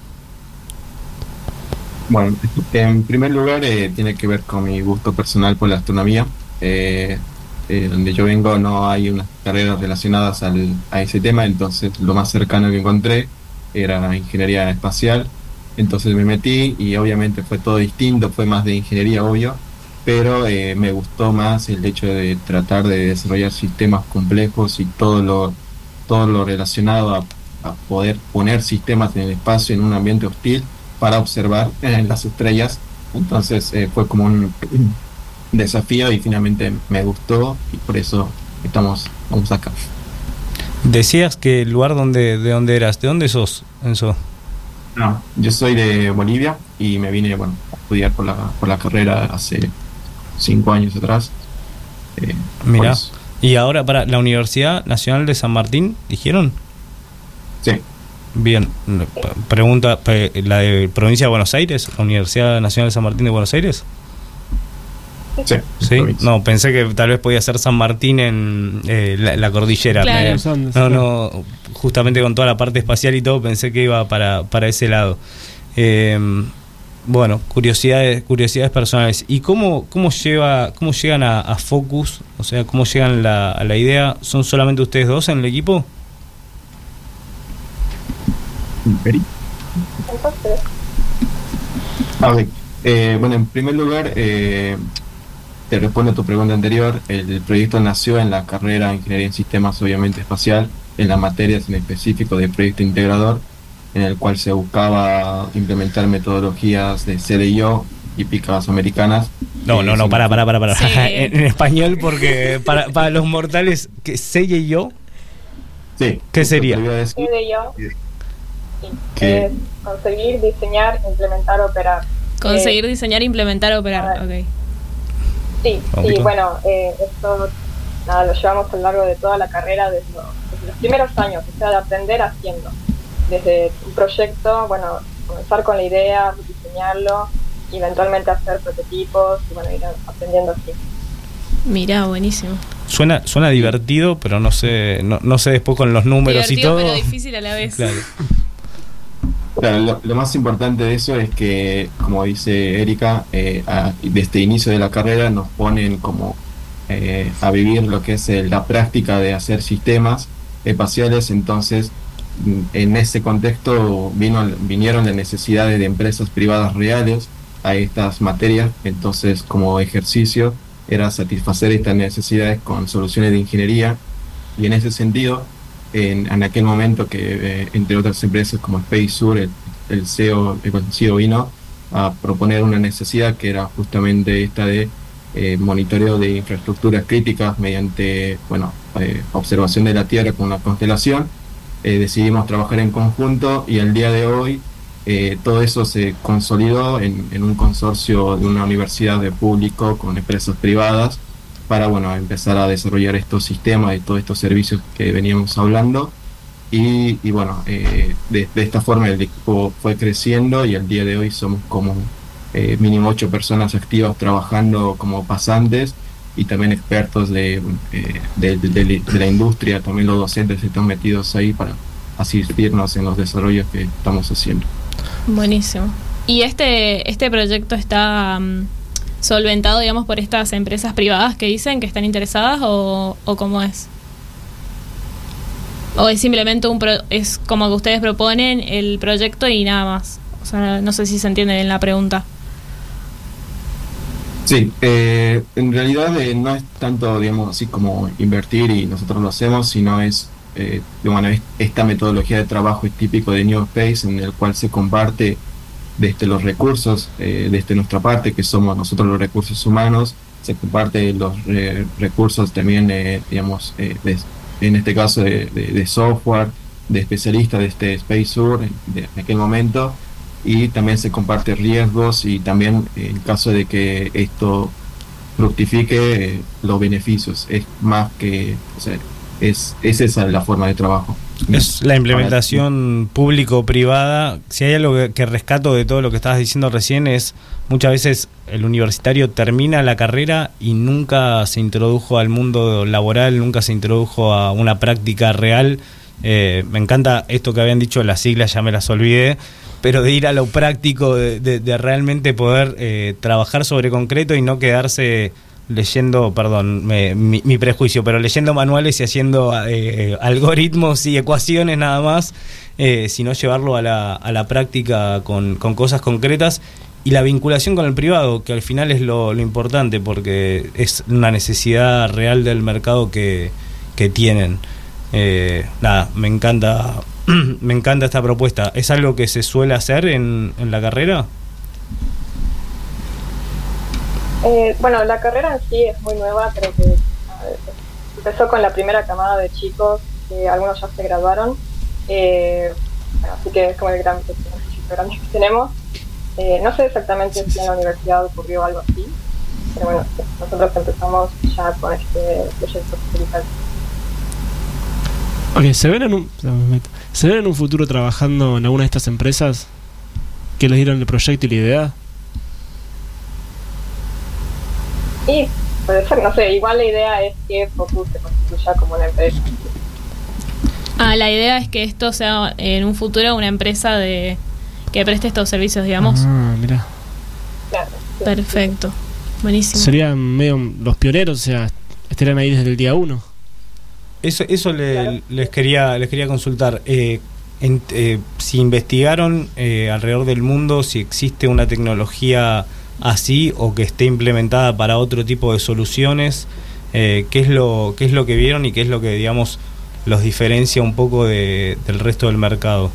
Bueno, en primer lugar eh, tiene que ver con mi gusto personal por la astronomía. Eh, eh, donde yo vengo no hay unas carreras relacionadas al, a ese tema, entonces lo más cercano que encontré era ingeniería espacial. Entonces me metí y obviamente fue todo distinto, fue más de ingeniería, obvio, pero eh, me gustó más el hecho de tratar de desarrollar sistemas complejos y todo lo, todo lo relacionado a, a poder poner sistemas en el espacio en un ambiente hostil para observar eh, las estrellas. Entonces eh, fue como un desafío y finalmente me gustó y por eso estamos, estamos acá. Decías que el lugar donde, de dónde eras, ¿de dónde sos, Enzo? No, yo soy de Bolivia y me vine, bueno, a estudiar por la, por la carrera hace cinco años atrás. Eh, Mirá, por eso. y ahora para la Universidad Nacional de San Martín, ¿dijeron? Sí. Bien, p- pregunta, pe- la de Provincia de Buenos Aires, la Universidad Nacional de San Martín de Buenos Aires. Sí. ¿Sí? No, pensé que tal vez podía ser San Martín en eh, la, la cordillera. Claro. Me- Los Andes, no, claro. no, justamente con toda la parte espacial y todo, pensé que iba para, para ese lado. Eh, bueno, curiosidades, curiosidades personales. ¿Y cómo, cómo lleva, cómo llegan a, a Focus? O sea, ¿cómo llegan la, a la idea? ¿Son solamente ustedes dos en el equipo? Entonces, Ah, ok. Eh, bueno, en primer lugar, eh, te respondo a tu pregunta anterior. El, el proyecto nació en la carrera de Ingeniería en Sistemas, obviamente espacial, en las materias en específico de proyecto integrador, en el cual se buscaba implementar metodologías de C D I O típicas americanas. No, Eh, no, no, son- para, para, para, para. Sí. en, en español, porque para, para los mortales, ¿qué sé yo? Sí. ¿Qué justo sería? te iba a decir ¿qué de yo? Sí, que- es conseguir, diseñar, implementar, operar. Conseguir Eh, diseñar, implementar, operar. a ver. Ok. Sí, Complicado. sí, bueno, eh, esto nada, lo llevamos a lo largo de toda la carrera, desde, lo- desde los primeros años, o sea, de aprender haciendo. Desde un proyecto, bueno, comenzar con la idea, diseñarlo, y eventualmente hacer prototipos y bueno, ir aprendiendo así. Mirá, buenísimo. Suena, suena divertido, pero no sé, no, no sé después con los números Divertido, y todo. pero difícil a la vez. Claro. Claro, lo, lo más importante de eso es que, como dice Erika, eh, a- desde el inicio de la carrera nos ponen como eh, a vivir lo que es eh, la práctica de hacer sistemas espaciales. Entonces, mm, en ese contexto vino, vinieron las necesidades de empresas privadas reales a estas materias. Entonces, como ejercicio, era satisfacer estas necesidades con soluciones de ingeniería. Y en ese sentido, en, en aquel momento que, eh, entre otras empresas como SpaceSur, el, el C E O, el C E O vino a proponer una necesidad que era justamente esta de eh, monitoreo de infraestructuras críticas mediante, bueno, eh, observación de la Tierra con una constelación. Eh, decidimos trabajar en conjunto y el día de hoy eh, todo eso se consolidó en, en un consorcio de una universidad de público con empresas privadas para, bueno, empezar a desarrollar estos sistemas y todos estos servicios que veníamos hablando. Y, y bueno, eh, de, de esta forma el equipo fue creciendo y el día de hoy somos como eh, mínimo ocho personas activas trabajando como pasantes y también expertos de, eh, de, de- de- de la industria. También los docentes están metidos ahí para asistirnos en los desarrollos que estamos haciendo. Buenísimo. ¿Y este, este proyecto está mm, solventado, digamos, por estas empresas privadas que dicen que están interesadas o, o cómo es? ¿O es simplemente un pro- es como que ustedes proponen el proyecto y nada más? O sea, no sé si se entiende bien la pregunta. Sí, eh, en realidad eh, no es tanto, digamos, así como invertir y nosotros lo hacemos, sino es, eh, bueno, es- esta metodología de trabajo es típico de New Space, en el cual se comparte desde los recursos, eh, desde nuestra parte, que somos nosotros los recursos humanos, se comparte los eh, recursos también, eh, digamos, eh, de- en este caso de, de- de software, de especialistas de este Space Sur, de, de aquel momento, y también se comparte riesgos y también eh, en caso de que esto fructifique eh, los beneficios. Es más que, o sea, es, es esa la forma de trabajo. Es la implementación público-privada. Si hay algo que, que rescato de todo lo que estabas diciendo recién, es muchas veces el universitario termina la carrera y nunca se introdujo al mundo laboral, nunca se introdujo a una práctica real. Eh, me encanta esto que habían dicho, las siglas ya me las olvidé, pero de ir a lo práctico, de, de, de realmente poder eh, trabajar sobre concreto y no quedarse leyendo, perdón, me, mi, mi prejuicio, pero leyendo manuales y haciendo eh, algoritmos y ecuaciones nada más, eh, sino llevarlo a la, a la práctica con, con cosas concretas y la vinculación con el privado, que al final es lo, lo importante, porque es una necesidad real del mercado que, que tienen. Eh, nada, me encanta me encanta esta propuesta. ¿Es algo que se suele hacer en, en la carrera? Eh, bueno, la carrera en sí es muy nueva, creo que a ver, empezó con la primera camada de chicos, que algunos ya se graduaron, eh, bueno, así que es como el gran el proyecto grande que tenemos. Eh, no sé exactamente si en la universidad ocurrió algo así, pero bueno, nosotros empezamos ya con este proyecto satelital. Ok, ¿se ven, en un, ¿se ven en un futuro trabajando en alguna de estas empresas que les dieron el proyecto y la idea? Y puede ser, no sé, igual la idea es que Focus se constituya como una empresa. Ah, la idea es que esto sea en un futuro una empresa de que preste estos servicios, digamos. Ah, mira. Claro, sí. Perfecto, buenísimo. Serían medio los pioneros, o sea, estarían ahí desde el día uno. Eso, eso le, les quería les quería consultar. Eh, en, eh, si investigaron eh, alrededor del mundo si existe una tecnología así o que esté implementada para otro tipo de soluciones, eh, ¿qué es lo qué es lo que vieron y qué es lo que, digamos, los diferencia un poco de, del resto del mercado?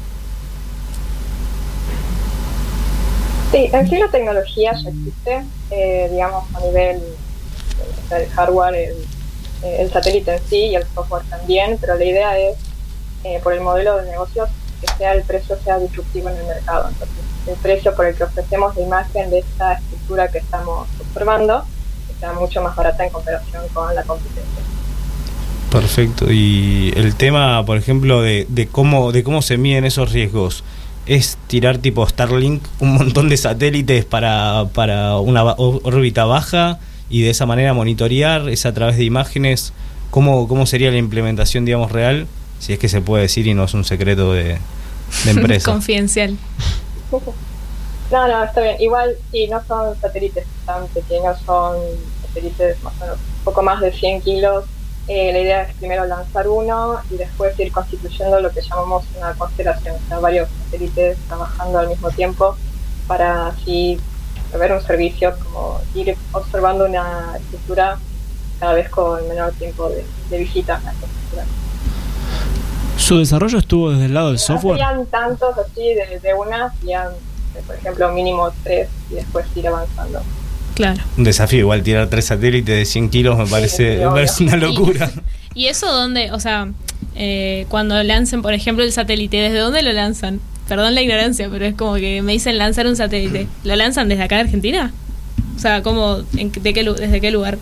Sí, en sí la tecnología ya existe, eh, digamos, a nivel del hardware, el, el satélite en sí y el software también, pero la idea es, eh, por el modelo de negocios, que sea el precio sea disruptivo en el mercado. Entonces, el precio por el que ofrecemos la imagen de esta estructura que estamos observando, que sea mucho más barata en comparación con la competencia. Perfecto. Y el tema, por ejemplo, de, de cómo de cómo se miden esos riesgos, ¿es tirar tipo Starlink un montón de satélites para, para una ba- órbita baja y de esa manera monitorear? ¿Es a través de imágenes? ¿Cómo, cómo sería la implementación, digamos, real? Si es que se puede decir y no es un secreto de, de empresa. Confidencial. No, no, está bien. Igual, sí, no son satélites tan pequeños, son satélites más o menos un poco más de cien kilos. Eh, la idea es primero lanzar uno y después ir constituyendo lo que llamamos una constelación, o sea, varios satélites trabajando al mismo tiempo para así ver un servicio, como ir observando una estructura cada vez con menor tiempo de, de visita a la estructura. ¿Su desarrollo estuvo desde el lado del No software? serían tantos así de, de una, serían, eh, por ejemplo, mínimo tres y después ir avanzando. Claro. Un desafío igual, tirar tres satélites de cien kilos me parece, sí, me parece una obvio. locura. ¿Y eso dónde, o sea, eh, cuando lancen, por ejemplo, el satélite, desde dónde lo lanzan? Perdón la ignorancia, pero es como que me dicen lanzar un satélite. ¿Lo lanzan desde acá de Argentina? O sea, ¿cómo, en, de qué, lu- desde qué lugar?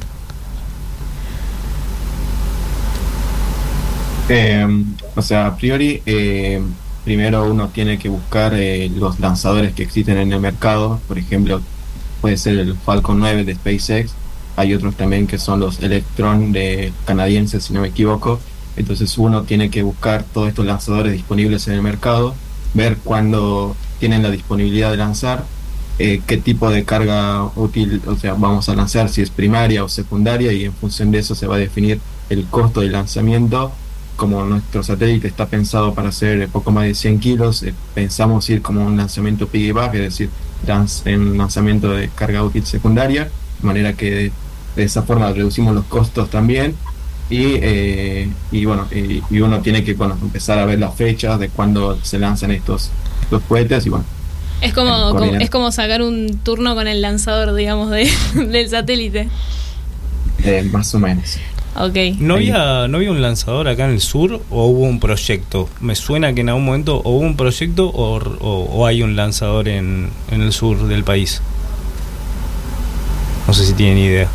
Eh, o sea, a priori, eh, primero uno tiene que buscar eh, los lanzadores que existen en el mercado. Por ejemplo, puede ser el Falcon nueve de SpaceX. Hay otros también que son los Electron de canadienses, si no me equivoco. Entonces uno tiene que buscar todos estos lanzadores disponibles en el mercado, ver cuándo tienen la disponibilidad de lanzar, eh, qué tipo de carga útil, o sea, vamos a lanzar, si es primaria o secundaria, y en función de eso se va a definir el costo del lanzamiento como nuestro satélite está pensado para hacer poco más de cien kilos, eh, pensamos ir como un lanzamiento piggyback, es decir, lanz- en un lanzamiento de carga útil secundaria, de manera que de, de esa forma reducimos los costos también. Y, eh, y bueno, y, y uno tiene que bueno, empezar a ver las fechas de cuando se lanzan estos, estos cohetes y bueno. Es como, Eh, como- coordinar. es como sacar un turno con el lanzador, digamos, de, del satélite. Eh, más o menos. Ok. ¿No había, ¿No había un lanzador acá en el sur o hubo un proyecto? Me suena que en algún momento o hubo un proyecto o, o, o hay un lanzador en, en el sur del país. No sé si tienen idea.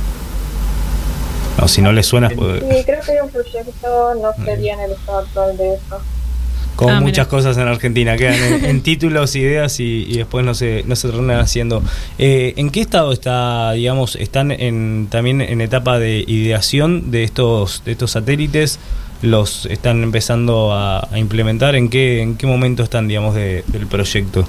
No, si no les suena, pues, Sí, creo que hay un proyecto, no sé bien el estado actual de eso. como Ah, muchas mira. cosas en Argentina, quedan en, en títulos, ideas y, y después no se, no se terminan haciendo. Eh, ¿En qué estado está, digamos, están en, también en etapa de ideación de estos, de estos satélites? ¿Los están empezando a, a implementar? ¿En qué, en qué momento están, digamos, de- del proyecto?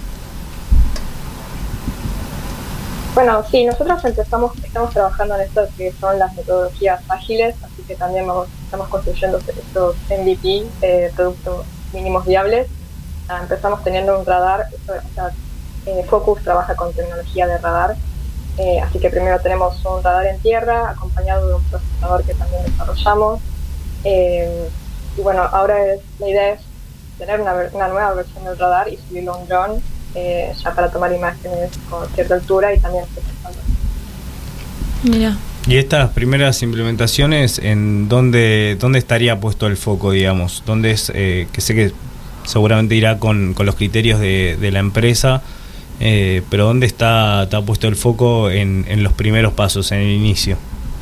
Bueno, sí, nosotros empezamos, estamos trabajando en esto que son las metodologías ágiles, así que también vamos, estamos construyendo estos M V P, eh, productos mínimos viables. Ah, empezamos teniendo un radar, esto, o sea, eh, Focus trabaja con tecnología de radar, eh, así que primero tenemos un radar en tierra acompañado de un procesador que también desarrollamos. Eh, y bueno, ahora es, la idea es tener una, ver- una nueva versión del radar y subirlo a un dron, eh, ya para tomar imágenes con cierta altura y también Mira. ¿Y estas primeras implementaciones, en dónde, dónde estaría puesto el foco, digamos? ¿Dónde es, eh, que sé que seguramente irá con, con los criterios de, de la empresa, eh, pero dónde está, está puesto el foco en, en los primeros pasos, en el inicio?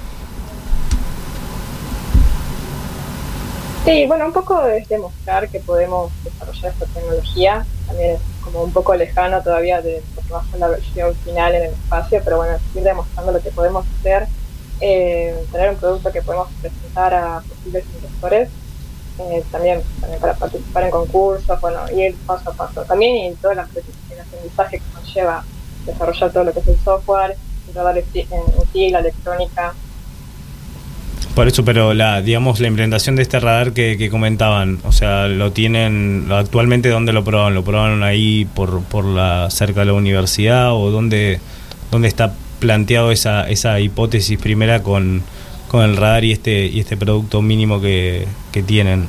Sí, bueno, un poco es demostrar que podemos desarrollar esta tecnología. También es como un poco lejano todavía de lo que va a ser la versión final en el espacio, pero bueno, ir demostrando lo que podemos hacer, eh, tener un producto que podemos presentar a posibles inversores, eh, también, también para participar en concursos, bueno, ir paso a paso. También y todo el apre- el aprendizaje que nos lleva desarrollar todo lo que es el software, el radar en sí, en sí, la electrónica. Por eso, pero la, digamos, la implementación de este radar que, que comentaban, o sea, lo tienen actualmente, ¿dónde lo probaron? ¿Lo probaron ahí por, por la cerca de la universidad o dónde, dónde está planteado esa, esa hipótesis primera con, con el radar y este, y este producto mínimo que, que tienen?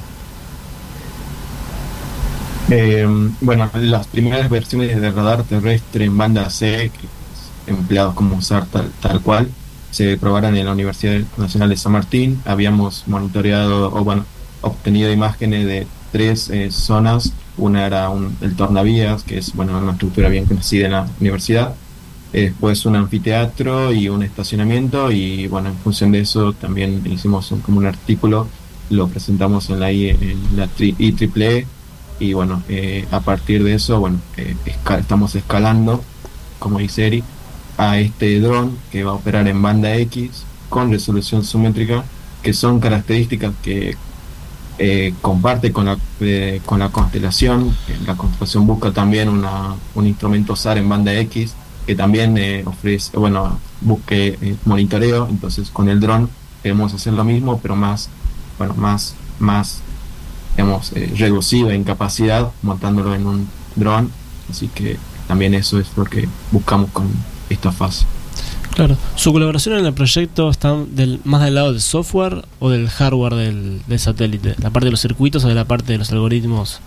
Eh, bueno, las primeras versiones de radar terrestre en banda C, que es empleados como usar tal, tal cual, se probaron en la Universidad Nacional de San Martín. Habíamos monitoreado o bueno, obtenido imágenes de tres eh, zonas. Una era un, el tornavías, que es bueno, una estructura bien conocida en la universidad. Eh, después un anfiteatro y un estacionamiento. Y bueno, en función de eso también hicimos un, como un artículo, lo presentamos en la, I, en la I triple E. Y bueno, eh, a partir de eso, bueno, eh, esca- estamos escalando, como dice Eri, a este dron que va a operar en banda X con resolución simétrica, que son características que eh, comparte con la, eh, con la constelación. La constelación busca también una, un instrumento S A R en banda X que también eh, ofrece, bueno, busque eh, monitoreo. Entonces con el dron queremos hacer lo mismo, pero más, bueno, más, más digamos, eh, reducido en capacidad, montándolo en un dron. Así que también eso es lo que buscamos con esta fase. Claro. ¿Su colaboración en el proyecto está del, más del lado del software o del hardware del, del satélite? ¿La parte de los circuitos o de la parte de los algoritmos?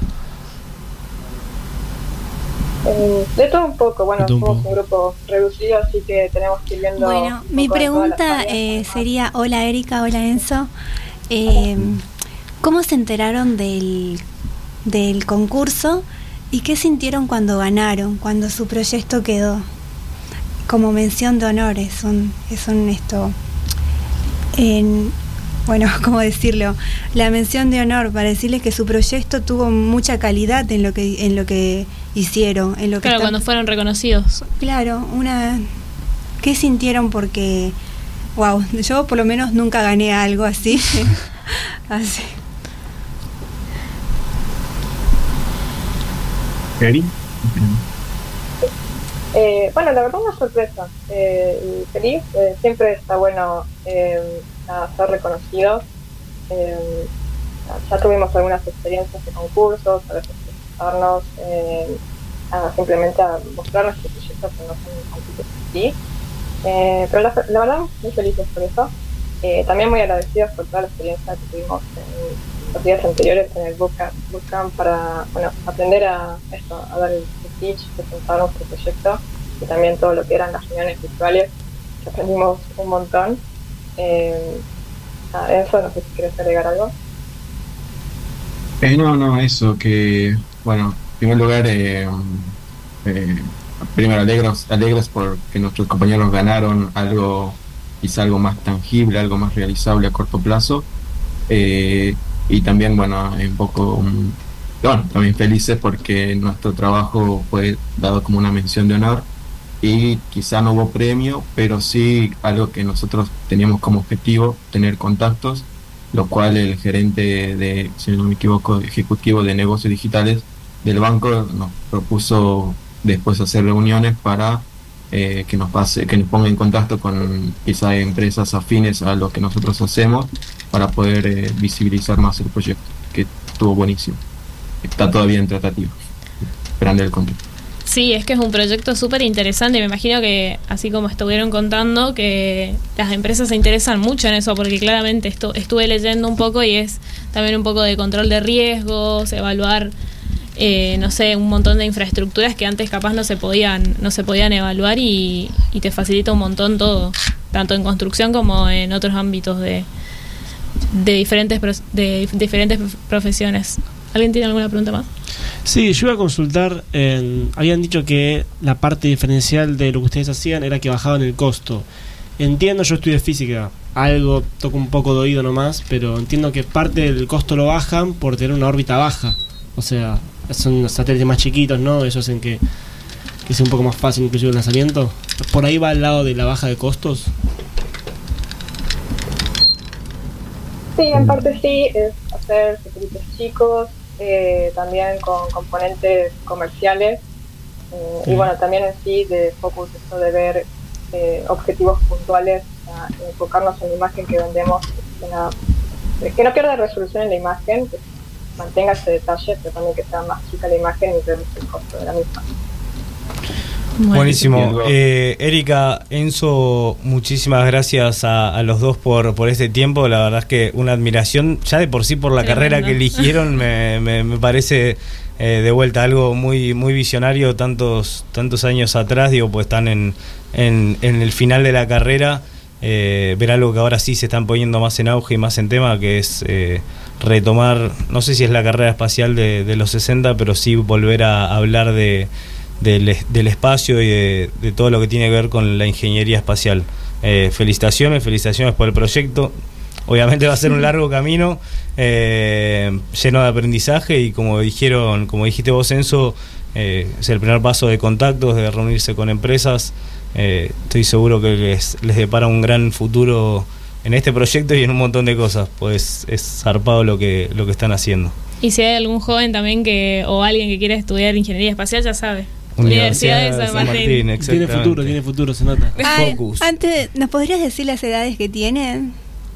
Eh, de todo un poco, bueno, De todo un somos un grupo reducido, así que tenemos que ir viendo. Bueno, un mi poco de todas las pregunta áreas. eh, sería, hola Erika, hola Enzo, eh, ¿cómo se enteraron del, del concurso y qué sintieron cuando ganaron, cuando su proyecto quedó? Como mención de honor, es un, es un esto, en, bueno, ¿cómo decirlo? La mención de honor para decirles que su proyecto tuvo mucha calidad en lo que, en lo que hicieron, en lo que Claro, está- cuando fueron reconocidos. Claro, una... ¿Qué sintieron? Porque, wow, yo por lo menos nunca gané algo así. así. ¿Eri? Eh, bueno, la verdad una sorpresa. Eh, y feliz, eh, siempre está bueno eh, nada, ser reconocido. Eh, ya tuvimos algunas experiencias de concursos, a veces presentarnos eh, a simplemente a mostrar nuestros proyectos que no son concursos así. Eh, pero la, la verdad, muy felices por eso. Eh, también muy agradecidos por toda la experiencia que tuvimos en los días anteriores en el bootcamp, bootcamp para bueno, aprender a esto, a dar el speech, presentar nuestro proyecto y también todo lo que eran las reuniones virtuales, que aprendimos un montón. Eh, a eso no sé si quieres agregar algo. Eh, no, no, eso, que, bueno, en primer lugar, eh, eh, primero alegros, alegres porque nuestros compañeros ganaron algo, quizá algo más tangible, algo más realizable a corto plazo, eh, y también, bueno, un poco, um, bueno, también felices porque nuestro trabajo fue dado como una mención de honor y quizá no hubo premio, pero sí algo que nosotros teníamos como objetivo, tener contactos, lo cual el gerente de, si no me equivoco, ejecutivo de negocios digitales del banco nos propuso después hacer reuniones para eh, que nos pase, que nos ponga en contacto con quizá empresas afines a lo que nosotros hacemos para poder eh, visibilizar más el proyecto, que estuvo buenísimo. Está todavía en tratativa, esperando el contrato. Sí, es que es un proyecto súper interesante. Me imagino que, así como estuvieron contando, que las empresas se interesan mucho en eso, porque claramente esto, estuve leyendo un poco y es también un poco de control de riesgos, evaluar, eh, no sé, un montón de infraestructuras que antes capaz no se podían, no se podían evaluar y, y te facilita un montón todo, tanto en construcción como en otros ámbitos de, de diferentes pro- de diferentes profesiones. ¿Alguien tiene alguna pregunta más? Sí, yo iba a consultar, eh, habían dicho que la parte diferencial de lo que ustedes hacían era que bajaban el costo. Entiendo, yo estudié física, algo toco un poco de oído nomás, pero entiendo que parte del costo lo bajan por tener una órbita baja. O sea, son satélites más chiquitos, ¿no? Eso hacen que, que sea un poco más fácil inclusive el lanzamiento. ¿Por ahí va al lado de la baja de costos? Sí, en parte sí, es hacer satélites chicos, eh, también con componentes comerciales eh, Sí. y bueno, también en sí de focus, esto de ver eh, objetivos puntuales, o sea, enfocarnos en la imagen que vendemos, que, la- que no pierda resolución en la imagen, que mantenga ese detalle, pero también que sea más chica la imagen y reduzca el costo de la misma. Buenísimo. Eh, Erika, Enzo, muchísimas gracias a, a los dos por, por este tiempo. La verdad es que una admiración, ya de por sí por la Tremendo. carrera que eligieron, me, me, me parece eh, de vuelta algo muy muy visionario tantos tantos años atrás. Digo, pues están en, en, en el final de la carrera. Eh, ver algo que ahora sí se están poniendo más en auge y más en tema, que es eh, retomar, no sé si es la carrera espacial de, de los sesenta, pero sí volver a hablar de Del, del espacio y de, de todo lo que tiene que ver con la ingeniería espacial. Eh, felicitaciones, felicitaciones por el proyecto. Obviamente va a ser un largo camino, eh, lleno de aprendizaje y como dijeron, como dijiste vos, Enzo, eh, es el primer paso de contactos, de reunirse con empresas. Eh, estoy seguro que les, les depara un gran futuro en este proyecto y en un montón de cosas, pues es zarpado lo que, lo que están haciendo. Y si hay algún joven también que o alguien que quiera estudiar ingeniería espacial, ya sabe. Universidad Universidad de San San Martín. Martín, Tiene exactamente. futuro, tiene futuro, se nota. Ay, Focus. antes, ¿nos podrías decir las edades que tienen?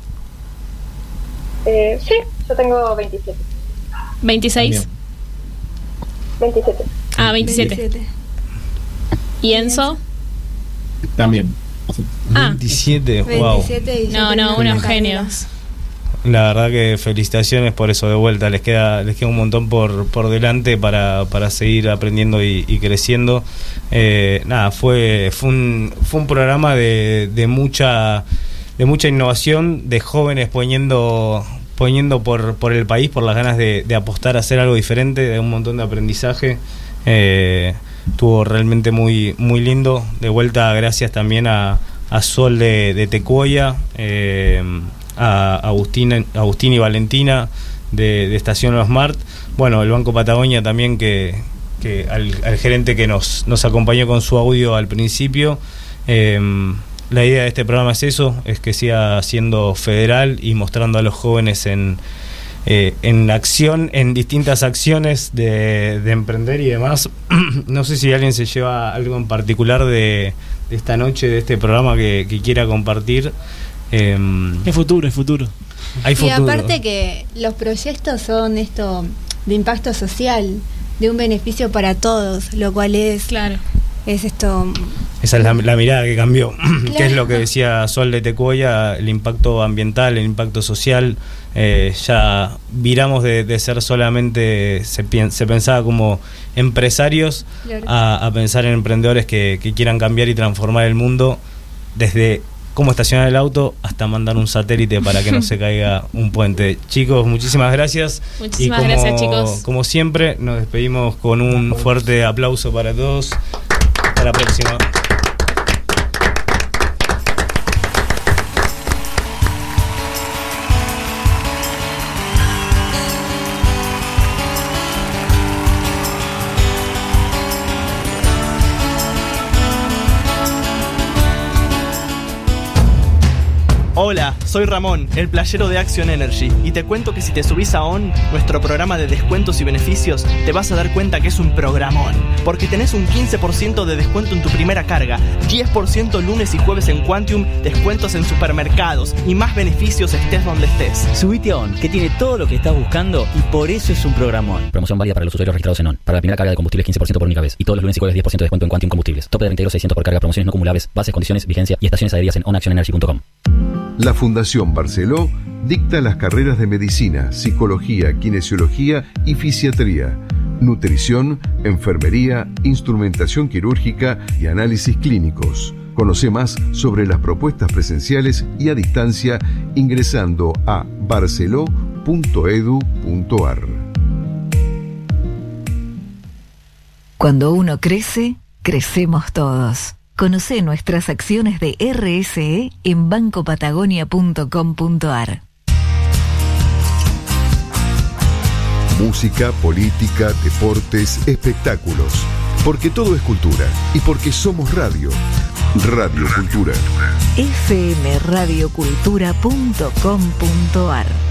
Eh, sí, yo tengo veintisiete. veintiséis. veintisiete. Ah, veintisiete. ¿Y Enzo? También. Ah. veintisiete, wow. veintisiete y yo No, no, termino unos la carrera. genios. La verdad que felicitaciones por eso de vuelta, les queda les queda un montón por por delante para, para seguir aprendiendo y, y creciendo. Eh, nada, fue fue un fue un programa de, de mucha de mucha innovación, de jóvenes poniendo poniendo por por el país, por las ganas de, de apostar a hacer algo diferente, de un montón de aprendizaje. Eh, estuvo realmente muy muy lindo. De vuelta, gracias también a, a Sol de, de Tecuoya, eh, a Agustín, Agustín y Valentina de, de Estación Los Mart, bueno, el Banco Patagonia también, que, que al, al gerente que nos, nos acompañó con su audio al principio. Eh, la idea de este programa es eso, es que siga siendo federal y mostrando a los jóvenes en, eh, en acción, en distintas acciones de, de emprender y demás. No sé si alguien se lleva algo en particular de, de esta noche, de este programa que, que quiera compartir. Eh, Es futuro, es futuro. Hay Y futuro. aparte que los proyectos son esto de impacto social, de un beneficio para todos, lo cual es claro. es esto Esa es la, la mirada que cambió, Claro. que es lo que decía Sol de Tecuoya, el impacto ambiental, el impacto social. Eh, ya viramos de, de ser solamente, se, pien- se pensaba como empresarios, Claro. a, a pensar en emprendedores que, que quieran cambiar y transformar el mundo, desde cómo estacionar el auto hasta mandar un satélite para que no se caiga un puente. Chicos, muchísimas gracias. Muchísimas y como, gracias, chicos. Como siempre, nos despedimos con un fuerte aplauso para todos. Hasta la próxima. Hola, soy Ramón, el playero de Action Energy, y te cuento que si te subís a ON, nuestro programa de descuentos y beneficios, te vas a dar cuenta que es un programón, porque tenés un quince por ciento de descuento en tu primera carga, diez por ciento lunes y jueves en Quantium, descuentos en supermercados y más beneficios estés donde estés. Subite a ON, que tiene todo lo que estás buscando y por eso es un programón. Promoción válida para los usuarios registrados en ON. Para la primera carga de combustibles quince por ciento por única vez. Y todos los lunes y jueves diez por ciento de descuento en Quantium Combustibles. Tope de reintegro seiscientos por carga, promociones no acumulables, bases, condiciones, vigencia y estaciones adheridas en on action energy punto com. La Fundación Barceló dicta las carreras de medicina, psicología, kinesiología y fisiatría, nutrición, enfermería, instrumentación quirúrgica y análisis clínicos. Conoce más sobre las propuestas presenciales y a distancia ingresando a barceló punto edu punto ar. Cuando uno crece, crecemos todos. Conoce nuestras acciones de R S E en banco patagonia punto com punto ar. Música, política, deportes, espectáculos. Porque todo es cultura y porque somos radio. Radio Cultura. f m radio cultura punto com punto ar